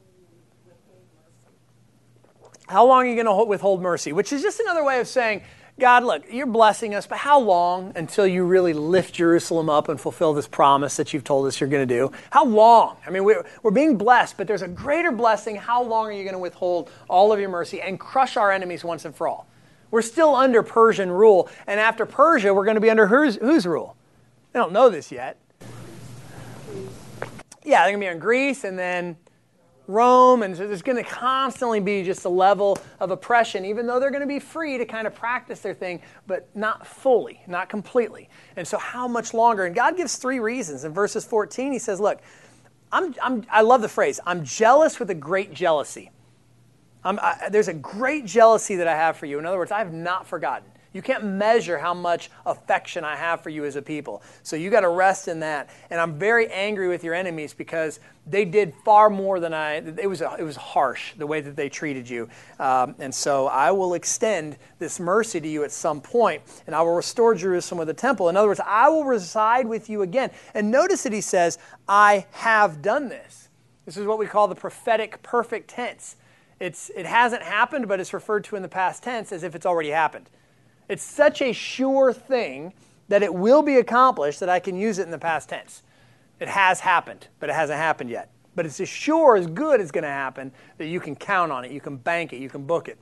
How long are you going to withhold mercy? Which is just another way of saying, God, look, you're blessing us, but how long until you really lift Jerusalem up and fulfill this promise that you've told us you're going to do? How long? I mean, we're, we're being blessed, but there's a greater blessing. How long are you going to withhold all of your mercy and crush our enemies once and for all? We're still under Persian rule, and after Persia, we're going to be under whose, whose rule? They don't know this yet. Yeah, they're going to be in Greece, and then Rome, and so there's going to constantly be just a level of oppression, even though they're going to be free to kind of practice their thing, but not fully, not completely. And so how much longer? And God gives three reasons. In verses fourteen, he says, look, I'm, I'm, I love the phrase, I'm jealous with a great jealousy. I'm, I, there's a great jealousy that I have for you. In other words, I have not forgotten. You can't measure how much affection I have for you as a people. So you got to rest in that. And I'm very angry with your enemies because they did far more than I, it was, it was harsh the way that they treated you. Um, and so I will extend this mercy to you at some point, and I will restore Jerusalem with a temple. In other words, I will reside with you again. And notice that he says, I have done this. This is what we call the prophetic perfect tense. It's, it hasn't happened, but it's referred to in the past tense as if it's already happened. It's such a sure thing that it will be accomplished that I can use it in the past tense. It has happened, but it hasn't happened yet. But it's as sure as good as going to happen that you can count on it, you can bank it, you can book it.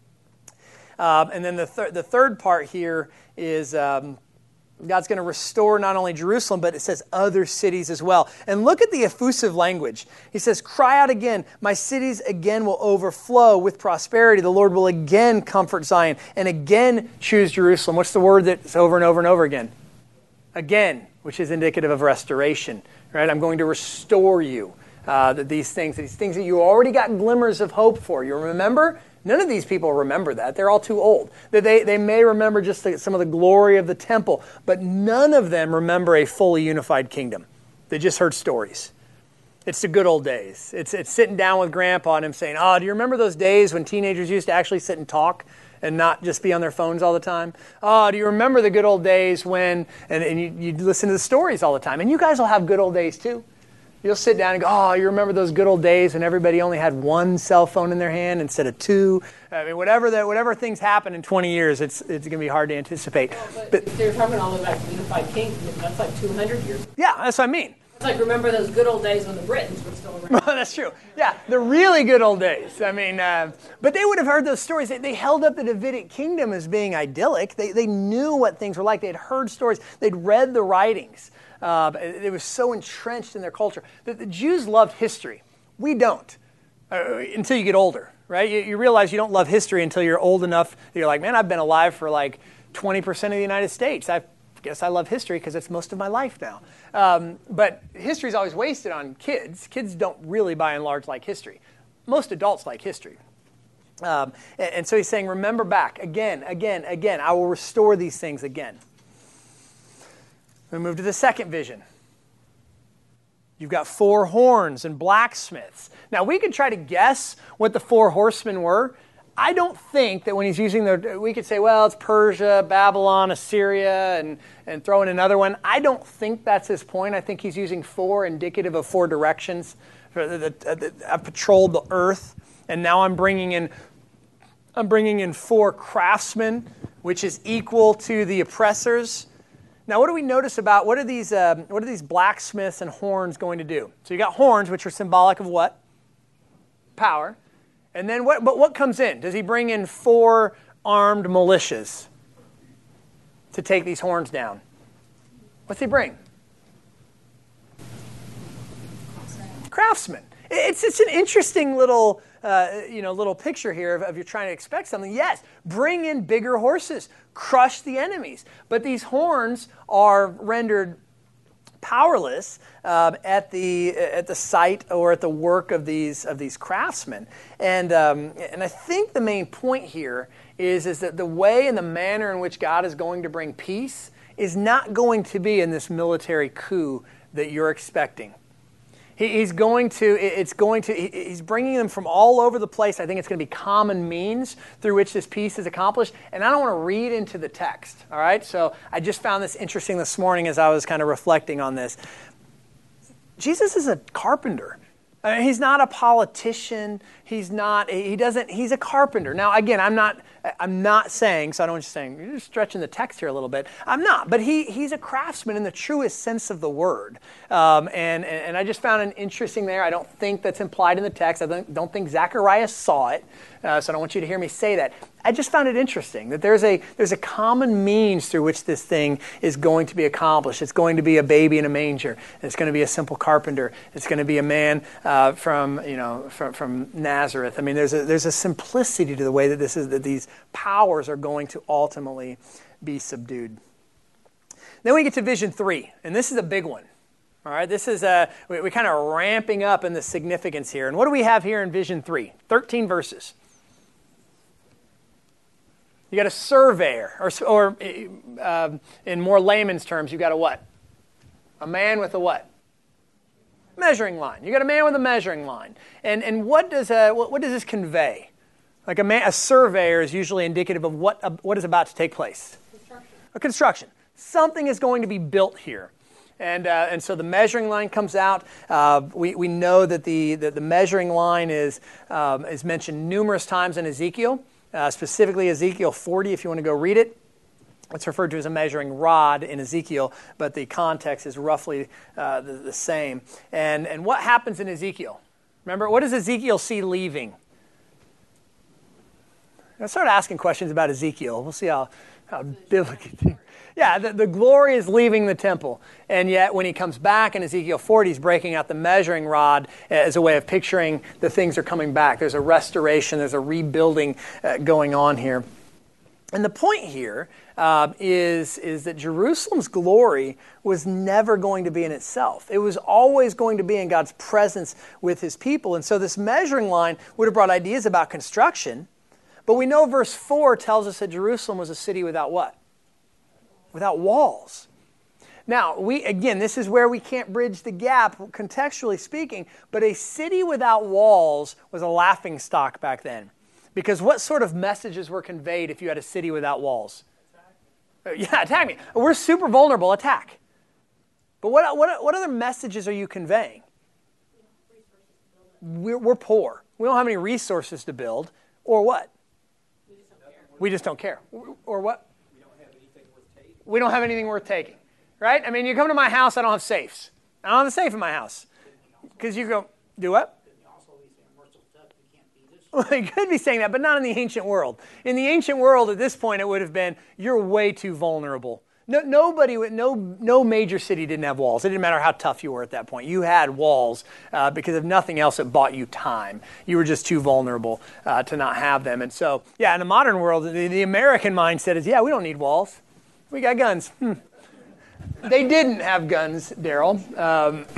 Um, and then the, thir- the third part here is um, God's going to restore not only Jerusalem, but it says other cities as well. And look at the effusive language. He says, cry out again. My cities again will overflow with prosperity. The Lord will again comfort Zion and again choose Jerusalem. What's the word that's over and over and over again? Again, which is indicative of restoration. Right? I'm going to restore you. Uh, these things, these things that you already got glimmers of hope for. You remember? None of these people remember that. They're all too old. They, they may remember just the, some of the glory of the temple, but none of them remember a fully unified kingdom. They just heard stories. It's the good old days. It's, it's sitting down with Grandpa and him saying, oh, do you remember those days when teenagers used to actually sit and talk and not just be on their phones all the time? Oh, do you remember the good old days when, and, and you, you listen to the stories all the time. And you guys will have good old days too. You'll sit down and go, oh, you remember those good old days when everybody only had one cell phone in their hand instead of two? I mean, whatever the, whatever things happen in twenty years, it's it's going to be hard to anticipate. Well, but, but if they're talking all the way back to the unified kingdom, that's like two hundred years. Yeah, that's what I mean. It's like, remember those good old days when the Britons were still around. That's true. Yeah, the really good old days. I mean, uh, but they would have heard those stories. They, they held up the Davidic kingdom as being idyllic. They, they knew what things were like. They had heard stories. They'd read the writings. Uh, it was so entrenched in their culture. The, the Jews loved history. We don't, uh, until you get older, right? You, you realize you don't love history until you're old enough that you're like, man, I've been alive for like twenty percent of the United States. I guess I love history because it's most of my life now. Um, but history is always wasted on kids. Kids don't really, by and large, like history. Most adults like history. Um, and, and so he's saying, remember back again, again, again. I will restore these things again. We move to the second vision. You've got four horns and blacksmiths. Now, we could try to guess what the four horsemen were. I don't think that when he's using the, we could say, well, it's Persia, Babylon, Assyria, and, and throw in another one. I don't think that's his point. I think he's using four indicative of four directions. I've patrolled the earth, and now I'm bringing in, I'm bringing in four craftsmen, which is equal to the oppressors. Now, what do we notice about, what are these um, what are these blacksmiths and horns going to do? So you got horns, which are symbolic of what? Power. And then what, but what comes in? Does he bring in four armed militias to take these horns down? What's he bring? Craftsmen. It's, it's an interesting little, uh, you know, little picture here of, of you're trying to expect something. Yes, bring in bigger horses, crush the enemies. But these horns are rendered powerless um, at the at the site or at the work of these of these craftsmen. And um, and I think the main point here is is that the way and the manner in which God is going to bring peace is not going to be in this military coup that you're expecting. He's going to, it's going to, he's bringing them from all over the place. I think it's going to be common means through which this peace is accomplished. And I don't want to read into the text, all right? So I just found this interesting this morning as I was kind of reflecting on this. Jesus is a carpenter. I mean, he's not a politician. He's not, he doesn't, he's a carpenter. Now, again, I'm not I'm not saying, so I don't want you saying, you're just stretching the text here a little bit. I'm not, but he he's a craftsman in the truest sense of the word. Um, and, and, and I just found it interesting there. I don't think that's implied in the text. I don't, don't think Zechariah saw it, uh, so I don't want you to hear me say that. I just found it interesting that there's a there's a common means through which this thing is going to be accomplished. It's going to be a baby in a manger. It's going to be a simple carpenter. It's going to be a man uh, from you know from, from Nazareth. I mean, there's a there's a simplicity to the way that this is that these powers are going to ultimately be subdued. Then we get to vision three, and this is a big one. All right, this is a we, we're kind of ramping up in the significance here. And what do we have here in vision three? thirteen verses. You got a surveyor, or, or uh, in more layman's terms, you got a what? A man with a what? Measuring line. You got a man with a measuring line. And and what does a, what, what does this convey? Like a man, a surveyor is usually indicative of what uh, what is about to take place. Construction. A construction. Something is going to be built here. And uh, and so the measuring line comes out. Uh, we we know that the that the measuring line is um, is mentioned numerous times in Ezekiel. Uh, specifically Ezekiel forty, if you want to go read it. It's referred to as a measuring rod in Ezekiel, but the context is roughly uh, the, the same. And and what happens in Ezekiel? Remember, what does Ezekiel see leaving? Let's start asking questions about Ezekiel. We'll see how, how biblical. Yeah, the, the glory is leaving the temple. And yet when he comes back in Ezekiel forty, he's breaking out the measuring rod as a way of picturing the things are coming back. There's a restoration, there's a rebuilding uh, going on here. And the point here uh, is, is that Jerusalem's glory was never going to be in itself. It was always going to be in God's presence with his people. And so this measuring line would have brought ideas about construction. But we know verse four tells us that Jerusalem was a city without what? Without walls. Now, we again, this is where we can't bridge the gap, contextually speaking, but a city without walls was a laughing stock back then. Because what sort of messages were conveyed if you had a city without walls? Attack. Yeah, attack me. We're super vulnerable, attack. But what, what, what other messages are you conveying? We're, we're poor. We don't have any resources to build. Or what? We just don't care. Or what? We don't have anything worth taking, right? I mean, you come to my house, I don't have safes. I don't have a safe in my house. Because you go, do what? Well, you could be saying that, but not in the ancient world. In the ancient world, at this point, it would have been, you're way too vulnerable. No, nobody, no, no major city didn't have walls. It didn't matter how tough you were at that point. You had walls uh, because if nothing else, it bought you time. You were just too vulnerable uh, to not have them. And so, yeah, in the modern world, the, the American mindset is, yeah, we don't need walls. We got guns. Hmm. They didn't have guns, Daryl. Um,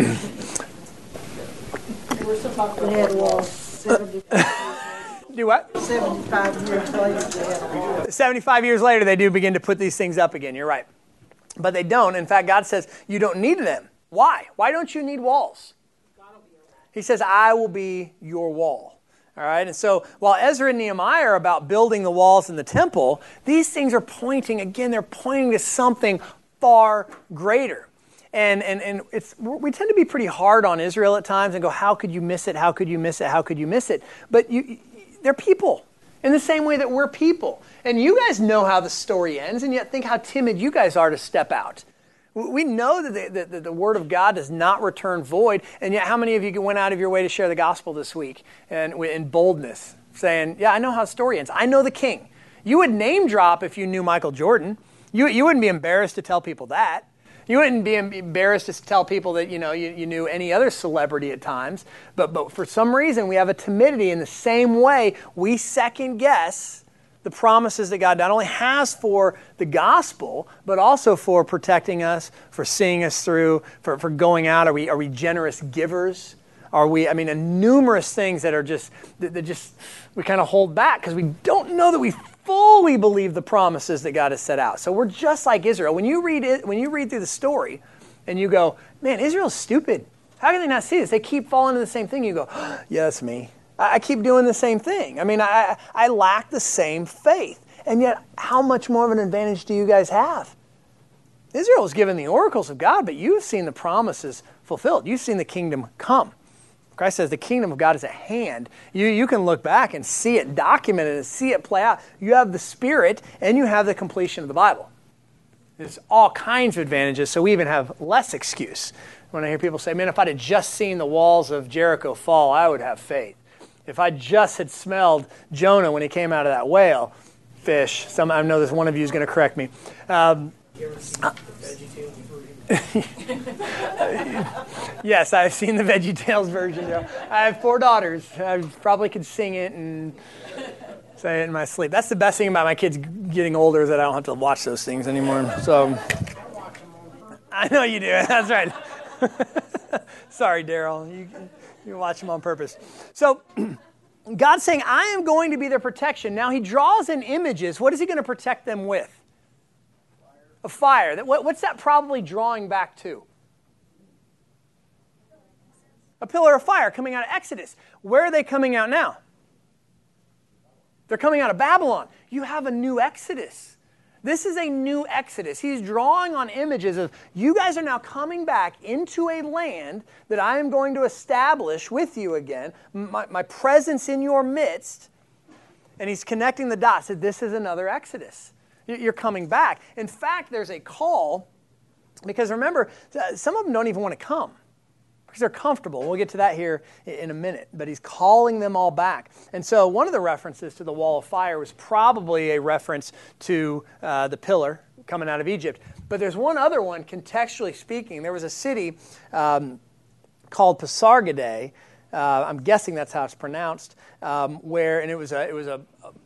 They had walls seventy-five do what? seventy-five years later. They had walls. seventy-five years later, they do begin to put these things up again. You're right. But they don't. In fact, God says, you don't need them. Why? Why don't you need walls? He says, I will be your wall. All right, and so while Ezra and Nehemiah are about building the walls in the temple, these things are pointing, again, they're pointing to something far greater. And and and it's we tend to be pretty hard on Israel at times and go, how could you miss it? How could you miss it? How could you miss it? But you, they're people in the same way that we're people. And you guys know how the story ends, and yet think how timid you guys are to step out. We know that the, that the Word of God does not return void, and yet how many of you went out of your way to share the gospel this week and in boldness, saying, yeah, I know how the story ends. I know the King. You would name drop if you knew Michael Jordan. You, you wouldn't be embarrassed to tell people that. You wouldn't be embarrassed to tell people that you know you, you knew any other celebrity at times. But, but for some reason, we have a timidity in the same way we second guess the promises that God not only has for the gospel, but also for protecting us, for seeing us through, for, for going out. Are we are we generous givers? Are we, I mean, a numerous things that are just, that, that just, we kind of hold back because we don't know that we fully believe the promises that God has set out. So we're just like Israel. When you read it, when you read through the story and you go, man, Israel's stupid. How can they not see this? They keep falling into the same thing. You go, oh, yeah, that's me. I keep doing the same thing. I mean, I, I lack the same faith. And yet, how much more of an advantage do you guys have? Israel was given the oracles of God, but you've seen the promises fulfilled. You've seen the kingdom come. Christ says the kingdom of God is at hand. You, you can look back and see it documented and see it play out. You have the Spirit and you have the completion of the Bible. There's all kinds of advantages, so we even have less excuse. When I hear people say, man, if I'd have just seen the walls of Jericho fall, I would have faith. If I just had smelled Jonah when he came out of that whale, fish, some, I know this one of you is going to correct me. Um, You ever seen the VeggieTales version? yes, I've seen the VeggieTales version. Joe. I have four daughters. I probably could sing it and say it in my sleep. That's the best thing about my kids getting older is that I don't have to watch those things anymore. So I know you do. That's right. Sorry, Daryl. You, you watch them on purpose. So God's saying, I am going to be their protection. Now he draws in images. What is he going to protect them with? A fire. What's that probably drawing back to? A pillar of fire coming out of Exodus. Where are they coming out now? They're coming out of Babylon. You have a new Exodus. This is a new Exodus. He's drawing on images of, you guys are now coming back into a land that I am going to establish with you again, my, my presence in your midst. And he's connecting the dots. That this is another Exodus. You're coming back. In fact, there's a call, because remember, some of them don't even want to come because they're comfortable. We'll get to that here in a minute. But he's calling them all back. And so one of the references to the wall of fire was probably a reference to uh, the pillar coming out of Egypt. But there's one other one, contextually speaking. There was a city um, called Pasargadae. Uh, I'm guessing that's how it's pronounced. Um, where and it was a it was a,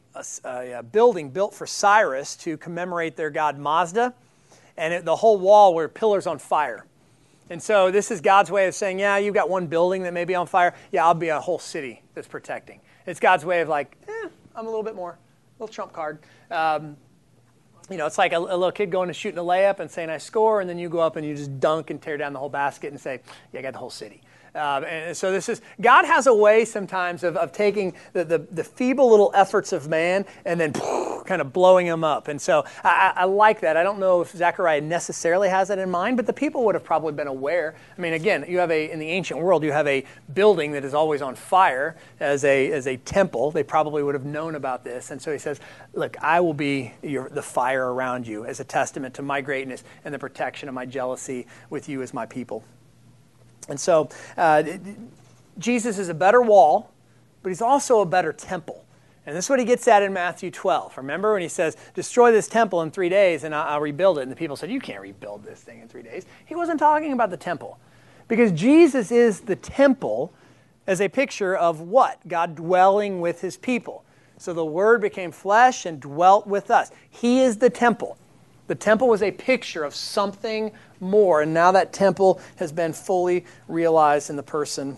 a, a building built for Cyrus to commemorate their god Mazda, and it, the whole wall were pillars on fire. And so this is God's way of saying, yeah, you've got one building that may be on fire. Yeah, I'll be a whole city that's protecting. It's God's way of like, eh, I'm a little bit more, a little trump card. Um, you know, it's like a, a little kid going to shooting a layup and saying, I score, and then you go up and you just dunk and tear down the whole basket and say, yeah, I got the whole city. Um, and so this is, God has a way sometimes of, of taking the, the, the feeble little efforts of man and then kind of blowing them up. And so I, I like that. I don't know if Zechariah necessarily has that in mind, but the people would have probably been aware. I mean, again, you have a, in the ancient world, you have a building that is always on fire as a, as a temple. They probably would have known about this. And so he says, look, I will be your, the fire around you as a testament to my greatness and the protection of my jealousy with you as my people. And so uh, Jesus is a better wall, but he's also a better temple. And this is what he gets at in Matthew twelve. Remember when he says, destroy this temple in three days and I'll, I'll rebuild it. And the people said, you can't rebuild this thing in three days. He wasn't talking about the temple. Because Jesus is the temple as a picture of what? God dwelling with his people. So the Word became flesh and dwelt with us. He is the temple. The temple was a picture of something more, and now that temple has been fully realized in the person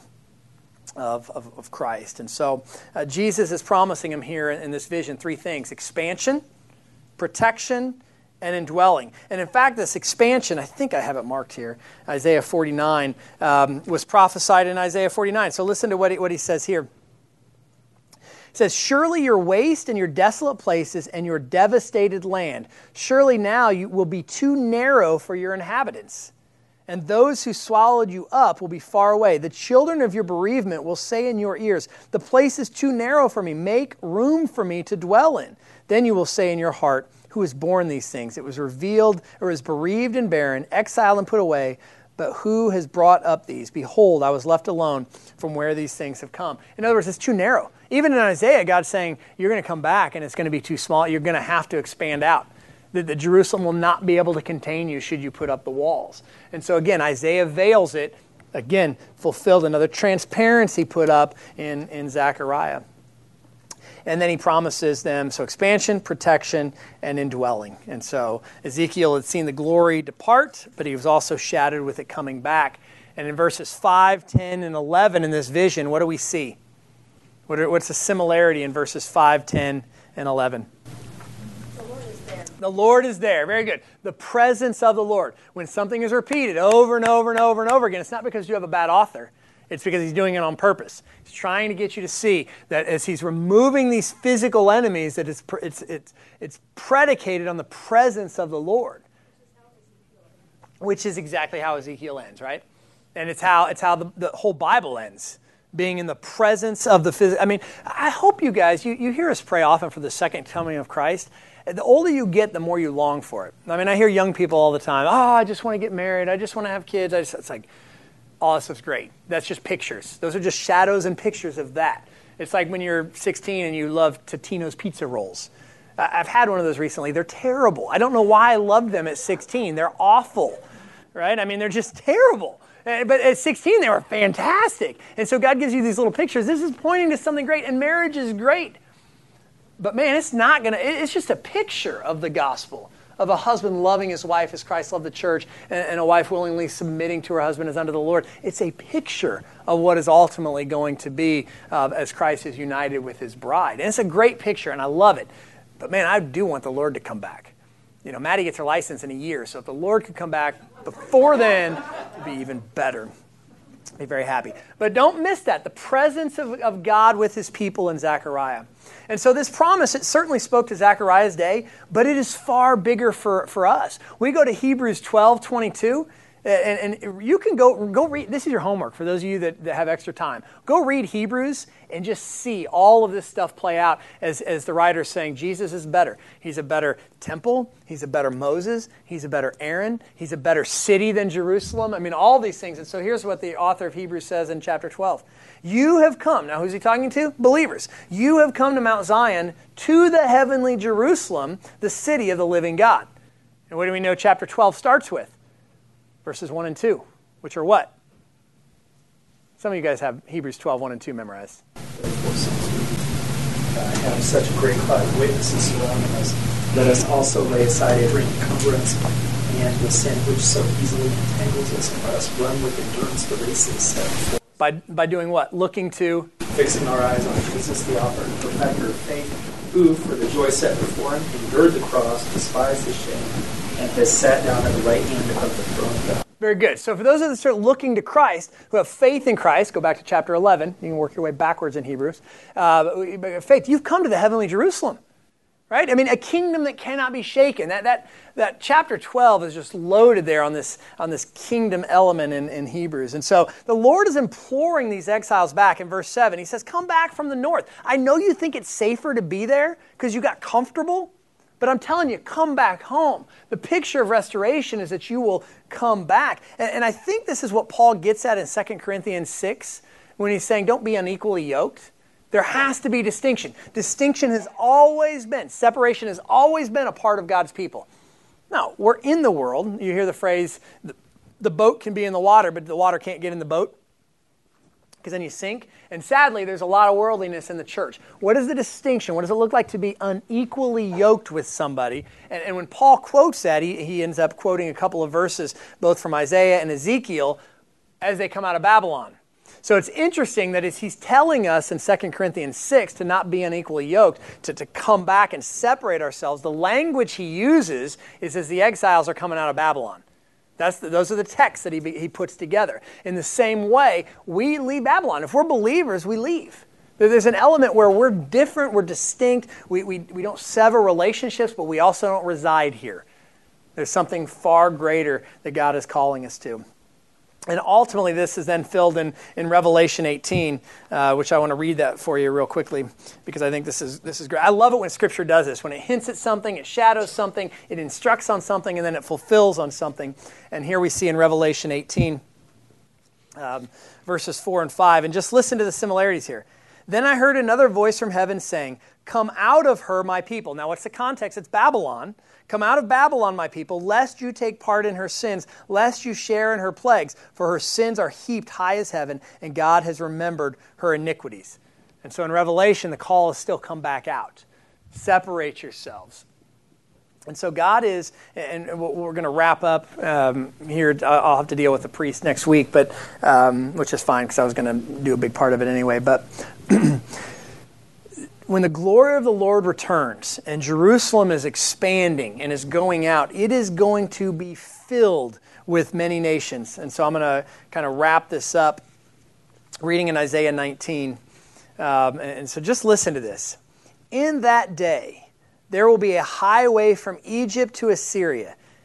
of, of, of Christ. And so uh, Jesus is promising him here in, in this vision three things: expansion, protection, and indwelling. And in fact, this expansion, I think I have it marked here, Isaiah forty-nine, um, was prophesied in Isaiah forty-nine. So listen to what he, what he says here. It says, surely your waste and your desolate places and your devastated land, surely now you will be too narrow for your inhabitants. And those who swallowed you up will be far away. The children of your bereavement will say in your ears, the place is too narrow for me. Make room for me to dwell in. Then you will say in your heart, who has borne these things? It was revealed, or is bereaved and barren, exiled and put away. But who has brought up these? Behold, I was left alone from where these things have come. In other words, it's too narrow. Even in Isaiah, God's saying, you're going to come back and it's going to be too small. You're going to have to expand out. That the Jerusalem will not be able to contain you should you put up the walls. And so again, Isaiah veils it. Again, fulfilled another transparency put up in, in Zechariah. And then he promises them, so expansion, protection, and indwelling. And so Ezekiel had seen the glory depart, but he was also shadowed with it coming back. And in verses five, ten, and eleven in this vision, what do we see? What are, what's the similarity in verses five, ten, and eleven? The Lord is there. The Lord is there. Very good. The presence of the Lord. When something is repeated over and over and over and over again, it's not because you have a bad author. It's because he's doing it on purpose. He's trying to get you to see that as he's removing these physical enemies, that it's it's it's it's predicated on the presence of the Lord, which is exactly how Ezekiel ends, right? And it's how it's how the, the whole Bible ends. being in the presence of the physical. I mean, I hope you guys, you, you hear us pray often for the second coming of Christ. The older you get, the more you long for it. I mean, I hear young people all the time, oh, I just want to get married. I just want to have kids. I just, it's like, all this stuff's great. That's just pictures. Those are just shadows and pictures of that. It's like when you're sixteen and you love Totino's pizza rolls. I've had one of those recently. They're terrible. I don't know why I loved them at sixteen. They're awful, right? I mean, they're just terrible. But at sixteen, they were fantastic. And so God gives you these little pictures. This is pointing to something great, and marriage is great. But man, it's not going to, it's just a picture of the gospel, of a husband loving his wife as Christ loved the church, and, and a wife willingly submitting to her husband as unto the Lord. It's a picture of what is ultimately going to be uh, as Christ is united with his bride. And it's a great picture, and I love it. But man, I do want the Lord to come back. You know, Maddie gets her license in a year, so if the Lord could come back before then, it'd be even better. I'd be very happy. But don't miss that, the presence of, of God with his people in Zechariah. And so this promise, it certainly spoke to Zechariah's day, but it is far bigger for, for us. We go to Hebrews twelve twenty-two, and, and you can go, go read, this is your homework for those of you that, that have extra time. Go read Hebrews and just see all of this stuff play out as, as the writer is saying Jesus is better. He's a better temple. He's a better Moses. He's a better Aaron. He's a better city than Jerusalem. I mean, all these things. And so here's what the author of Hebrews says in chapter twelve. You have come, now who's he talking to? Believers. You have come to Mount Zion, to the heavenly Jerusalem, the city of the living God. And what do we know chapter twelve starts with? Verses one and two, which are what? Some of you guys have Hebrews twelve, one and two memorized. I have such a great cloud of witnesses surrounding us. Let us also lay aside every encumbrance and the sin which so easily entangles us, and let us run with endurance the race that is set before us. By, by doing what? Looking to? Fixing our eyes on Jesus, the author and perfecter of faith, who, for the joy set before him, endured the cross, despised the shame, and has sat down at the right hand of the throne of God. Very good. So for those of us that are looking to Christ, who have faith in Christ, go back to chapter eleven. You can work your way backwards in Hebrews. Uh, faith, you've come to the heavenly Jerusalem, right? I mean, a kingdom that cannot be shaken. That that that chapter twelve is just loaded there on this on this kingdom element in, in Hebrews. And so the Lord is imploring these exiles back in verse seven. He says, come back from the north. I know you think it's safer to be there because you got comfortable. But I'm telling you, come back home. The picture of restoration is that you will come back. And, and I think this is what Paul gets at in Second Corinthians six when he's saying, don't be unequally yoked. There has to be distinction. Distinction has always been, separation has always been a part of God's people. Now, we're in the world. You hear the phrase, the, the boat can be in the water, but the water can't get in the boat, because then you sink. And sadly, there's a lot of worldliness in the church. What is the distinction? What does it look like to be unequally yoked with somebody? And, and when Paul quotes that, he, he ends up quoting a couple of verses, both from Isaiah and Ezekiel, as they come out of Babylon. So it's interesting that as he's telling us in Second Corinthians six to not be unequally yoked, to, to come back and separate ourselves, the language he uses is as the exiles are coming out of Babylon. That's the, those are the texts that he, he puts together. In the same way, we leave Babylon. If we're believers, we leave. There's an element where we're different, we're distinct, we, we, we don't sever relationships, but we also don't reside here. There's something far greater that God is calling us to. And ultimately, this is then filled in, in Revelation eighteen, uh, which I want to read that for you real quickly, because I think this is this is great. I love it when Scripture does this. When it hints at something, it shadows something, it instructs on something, and then it fulfills on something. And here we see in Revelation eighteen, um, verses four and five. And just listen to the similarities here. Then I heard another voice from heaven saying, come out of her, my people. Now, what's the context? It's Babylon. Come out of Babylon, my people, lest you take part in her sins, lest you share in her plagues, for her sins are heaped high as heaven, and God has remembered her iniquities. And so in Revelation, the call is still come back out. Separate yourselves. And so God is, and we're going to wrap up um, here. I'll have to deal with the priest next week, but um, which is fine because I was going to do a big part of it anyway. But when the glory of the Lord returns and Jerusalem is expanding and is going out, it is going to be filled with many nations. And so I'm going to kind of wrap this up reading in Isaiah nineteen. Um, and so just listen to this. In that day, there will be a highway from Egypt to Assyria,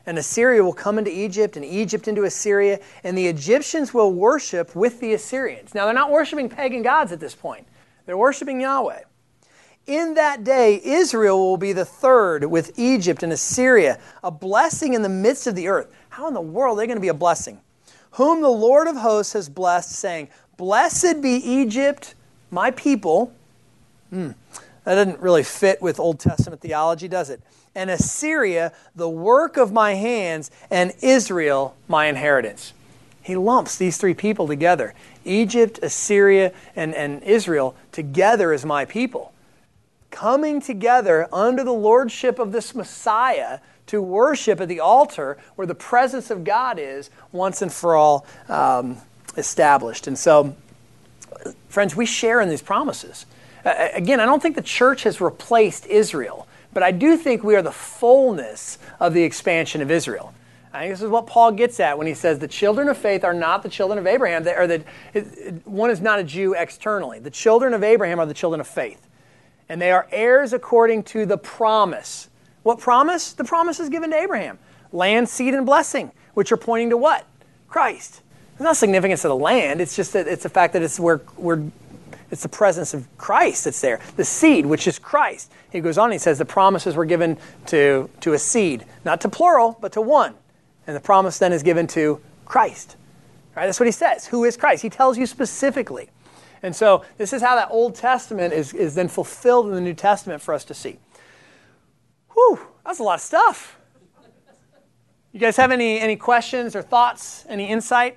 And Assyria will come into Egypt, and Egypt into Assyria, and the Egyptians will worship with the Assyrians. Now, they're not worshiping pagan gods at this point. They're worshiping Yahweh. In that day, Israel will be the third with Egypt and Assyria, a blessing in the midst of the earth. How in the world are they going to be a blessing? Whom the Lord of hosts has blessed, saying, Blessed be Egypt, my people. Hmm. That doesn't really fit with Old Testament theology, does it? And Assyria, the work of my hands, and Israel, my inheritance. He lumps these three people together. Egypt, Assyria, and, and Israel together as my people. Coming together under the lordship of this Messiah to worship at the altar where the presence of God is once and for all um, established. And so, friends, we share in these promises. Uh, again, I don't think the church has replaced Israel, but I do think we are the fullness of the expansion of Israel. I think this is what Paul gets at when he says the children of faith are not the children of Abraham. They, or the, it, it, one is not a Jew externally. The children of Abraham are the children of faith. And they are heirs according to the promise. What promise? The promise is given to Abraham. Land, seed, and blessing, which are pointing to what? Christ. There's no significance of the land. It's just that it's the fact that it's where we're, it's the presence of Christ that's there. The seed, which is Christ. He goes on and he says the promises were given to, to a seed. Not to plural, but to one. And the promise then is given to Christ. Right? That's what he says. Who is Christ? He tells you specifically. And so this is how that Old Testament is, is then fulfilled in the New Testament for us to see. Whew, that's a lot of stuff. You guys have any, any questions or thoughts, any insight?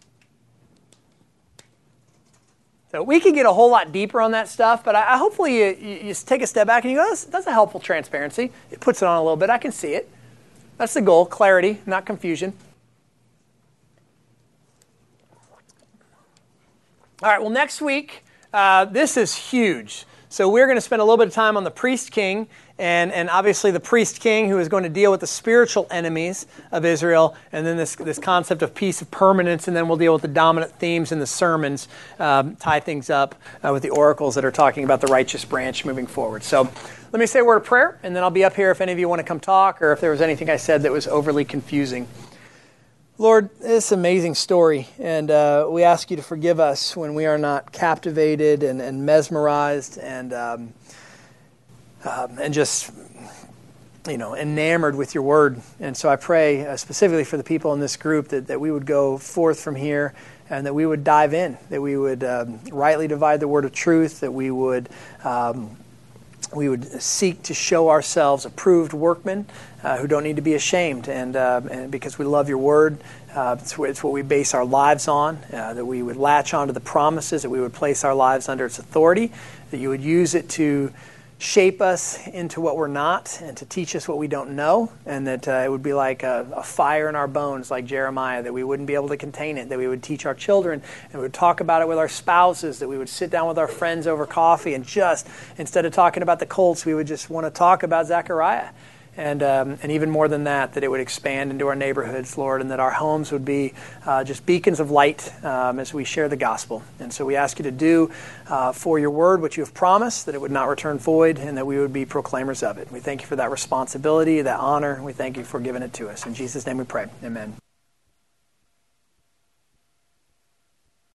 So we could get a whole lot deeper on that stuff, but I, I hopefully you, you, you take a step back and you go, that's, that's a helpful transparency. It puts it on a little bit. I can see it. That's the goal, clarity, not confusion. All right, well, next week, uh, this is huge. So we're going to spend a little bit of time on the priest king, and, and obviously the priest king who is going to deal with the spiritual enemies of Israel, and then this, this concept of peace of permanence, and then we'll deal with the dominant themes in the sermons, um, tie things up uh, with the oracles that are talking about the righteous branch moving forward. So let me say a word of prayer, and then I'll be up here if any of you want to come talk, or if there was anything I said that was overly confusing. Lord, this amazing story, and uh, we ask you to forgive us when we are not captivated and, and mesmerized and um, um, and just, you know, enamored with your word. And so I pray uh, specifically for the people in this group that, that we would go forth from here and that we would dive in, that we would um, rightly divide the word of truth, that we would um, we would seek to show ourselves approved workmen uh, who don't need to be ashamed, and, uh, and because we love your word, uh, it's, it's what we base our lives on, uh, that we would latch onto the promises, that we would place our lives under its authority, that you would use it to shape us into what we're not and to teach us what we don't know, and that uh, it would be like a, a fire in our bones like Jeremiah, that we wouldn't be able to contain it, that we would teach our children and we would talk about it with our spouses, that we would sit down with our friends over coffee and just, instead of talking about the Colts, we would just want to talk about Zechariah. And um, and even more than that, that it would expand into our neighborhoods, Lord, and that our homes would be uh, just beacons of light um, as we share the gospel. And so we ask you to do uh, for your word what you have promised, that it would not return void, and that we would be proclaimers of it. We thank you for that responsibility, that honor. We thank you for giving it to us. In Jesus' name we pray. Amen.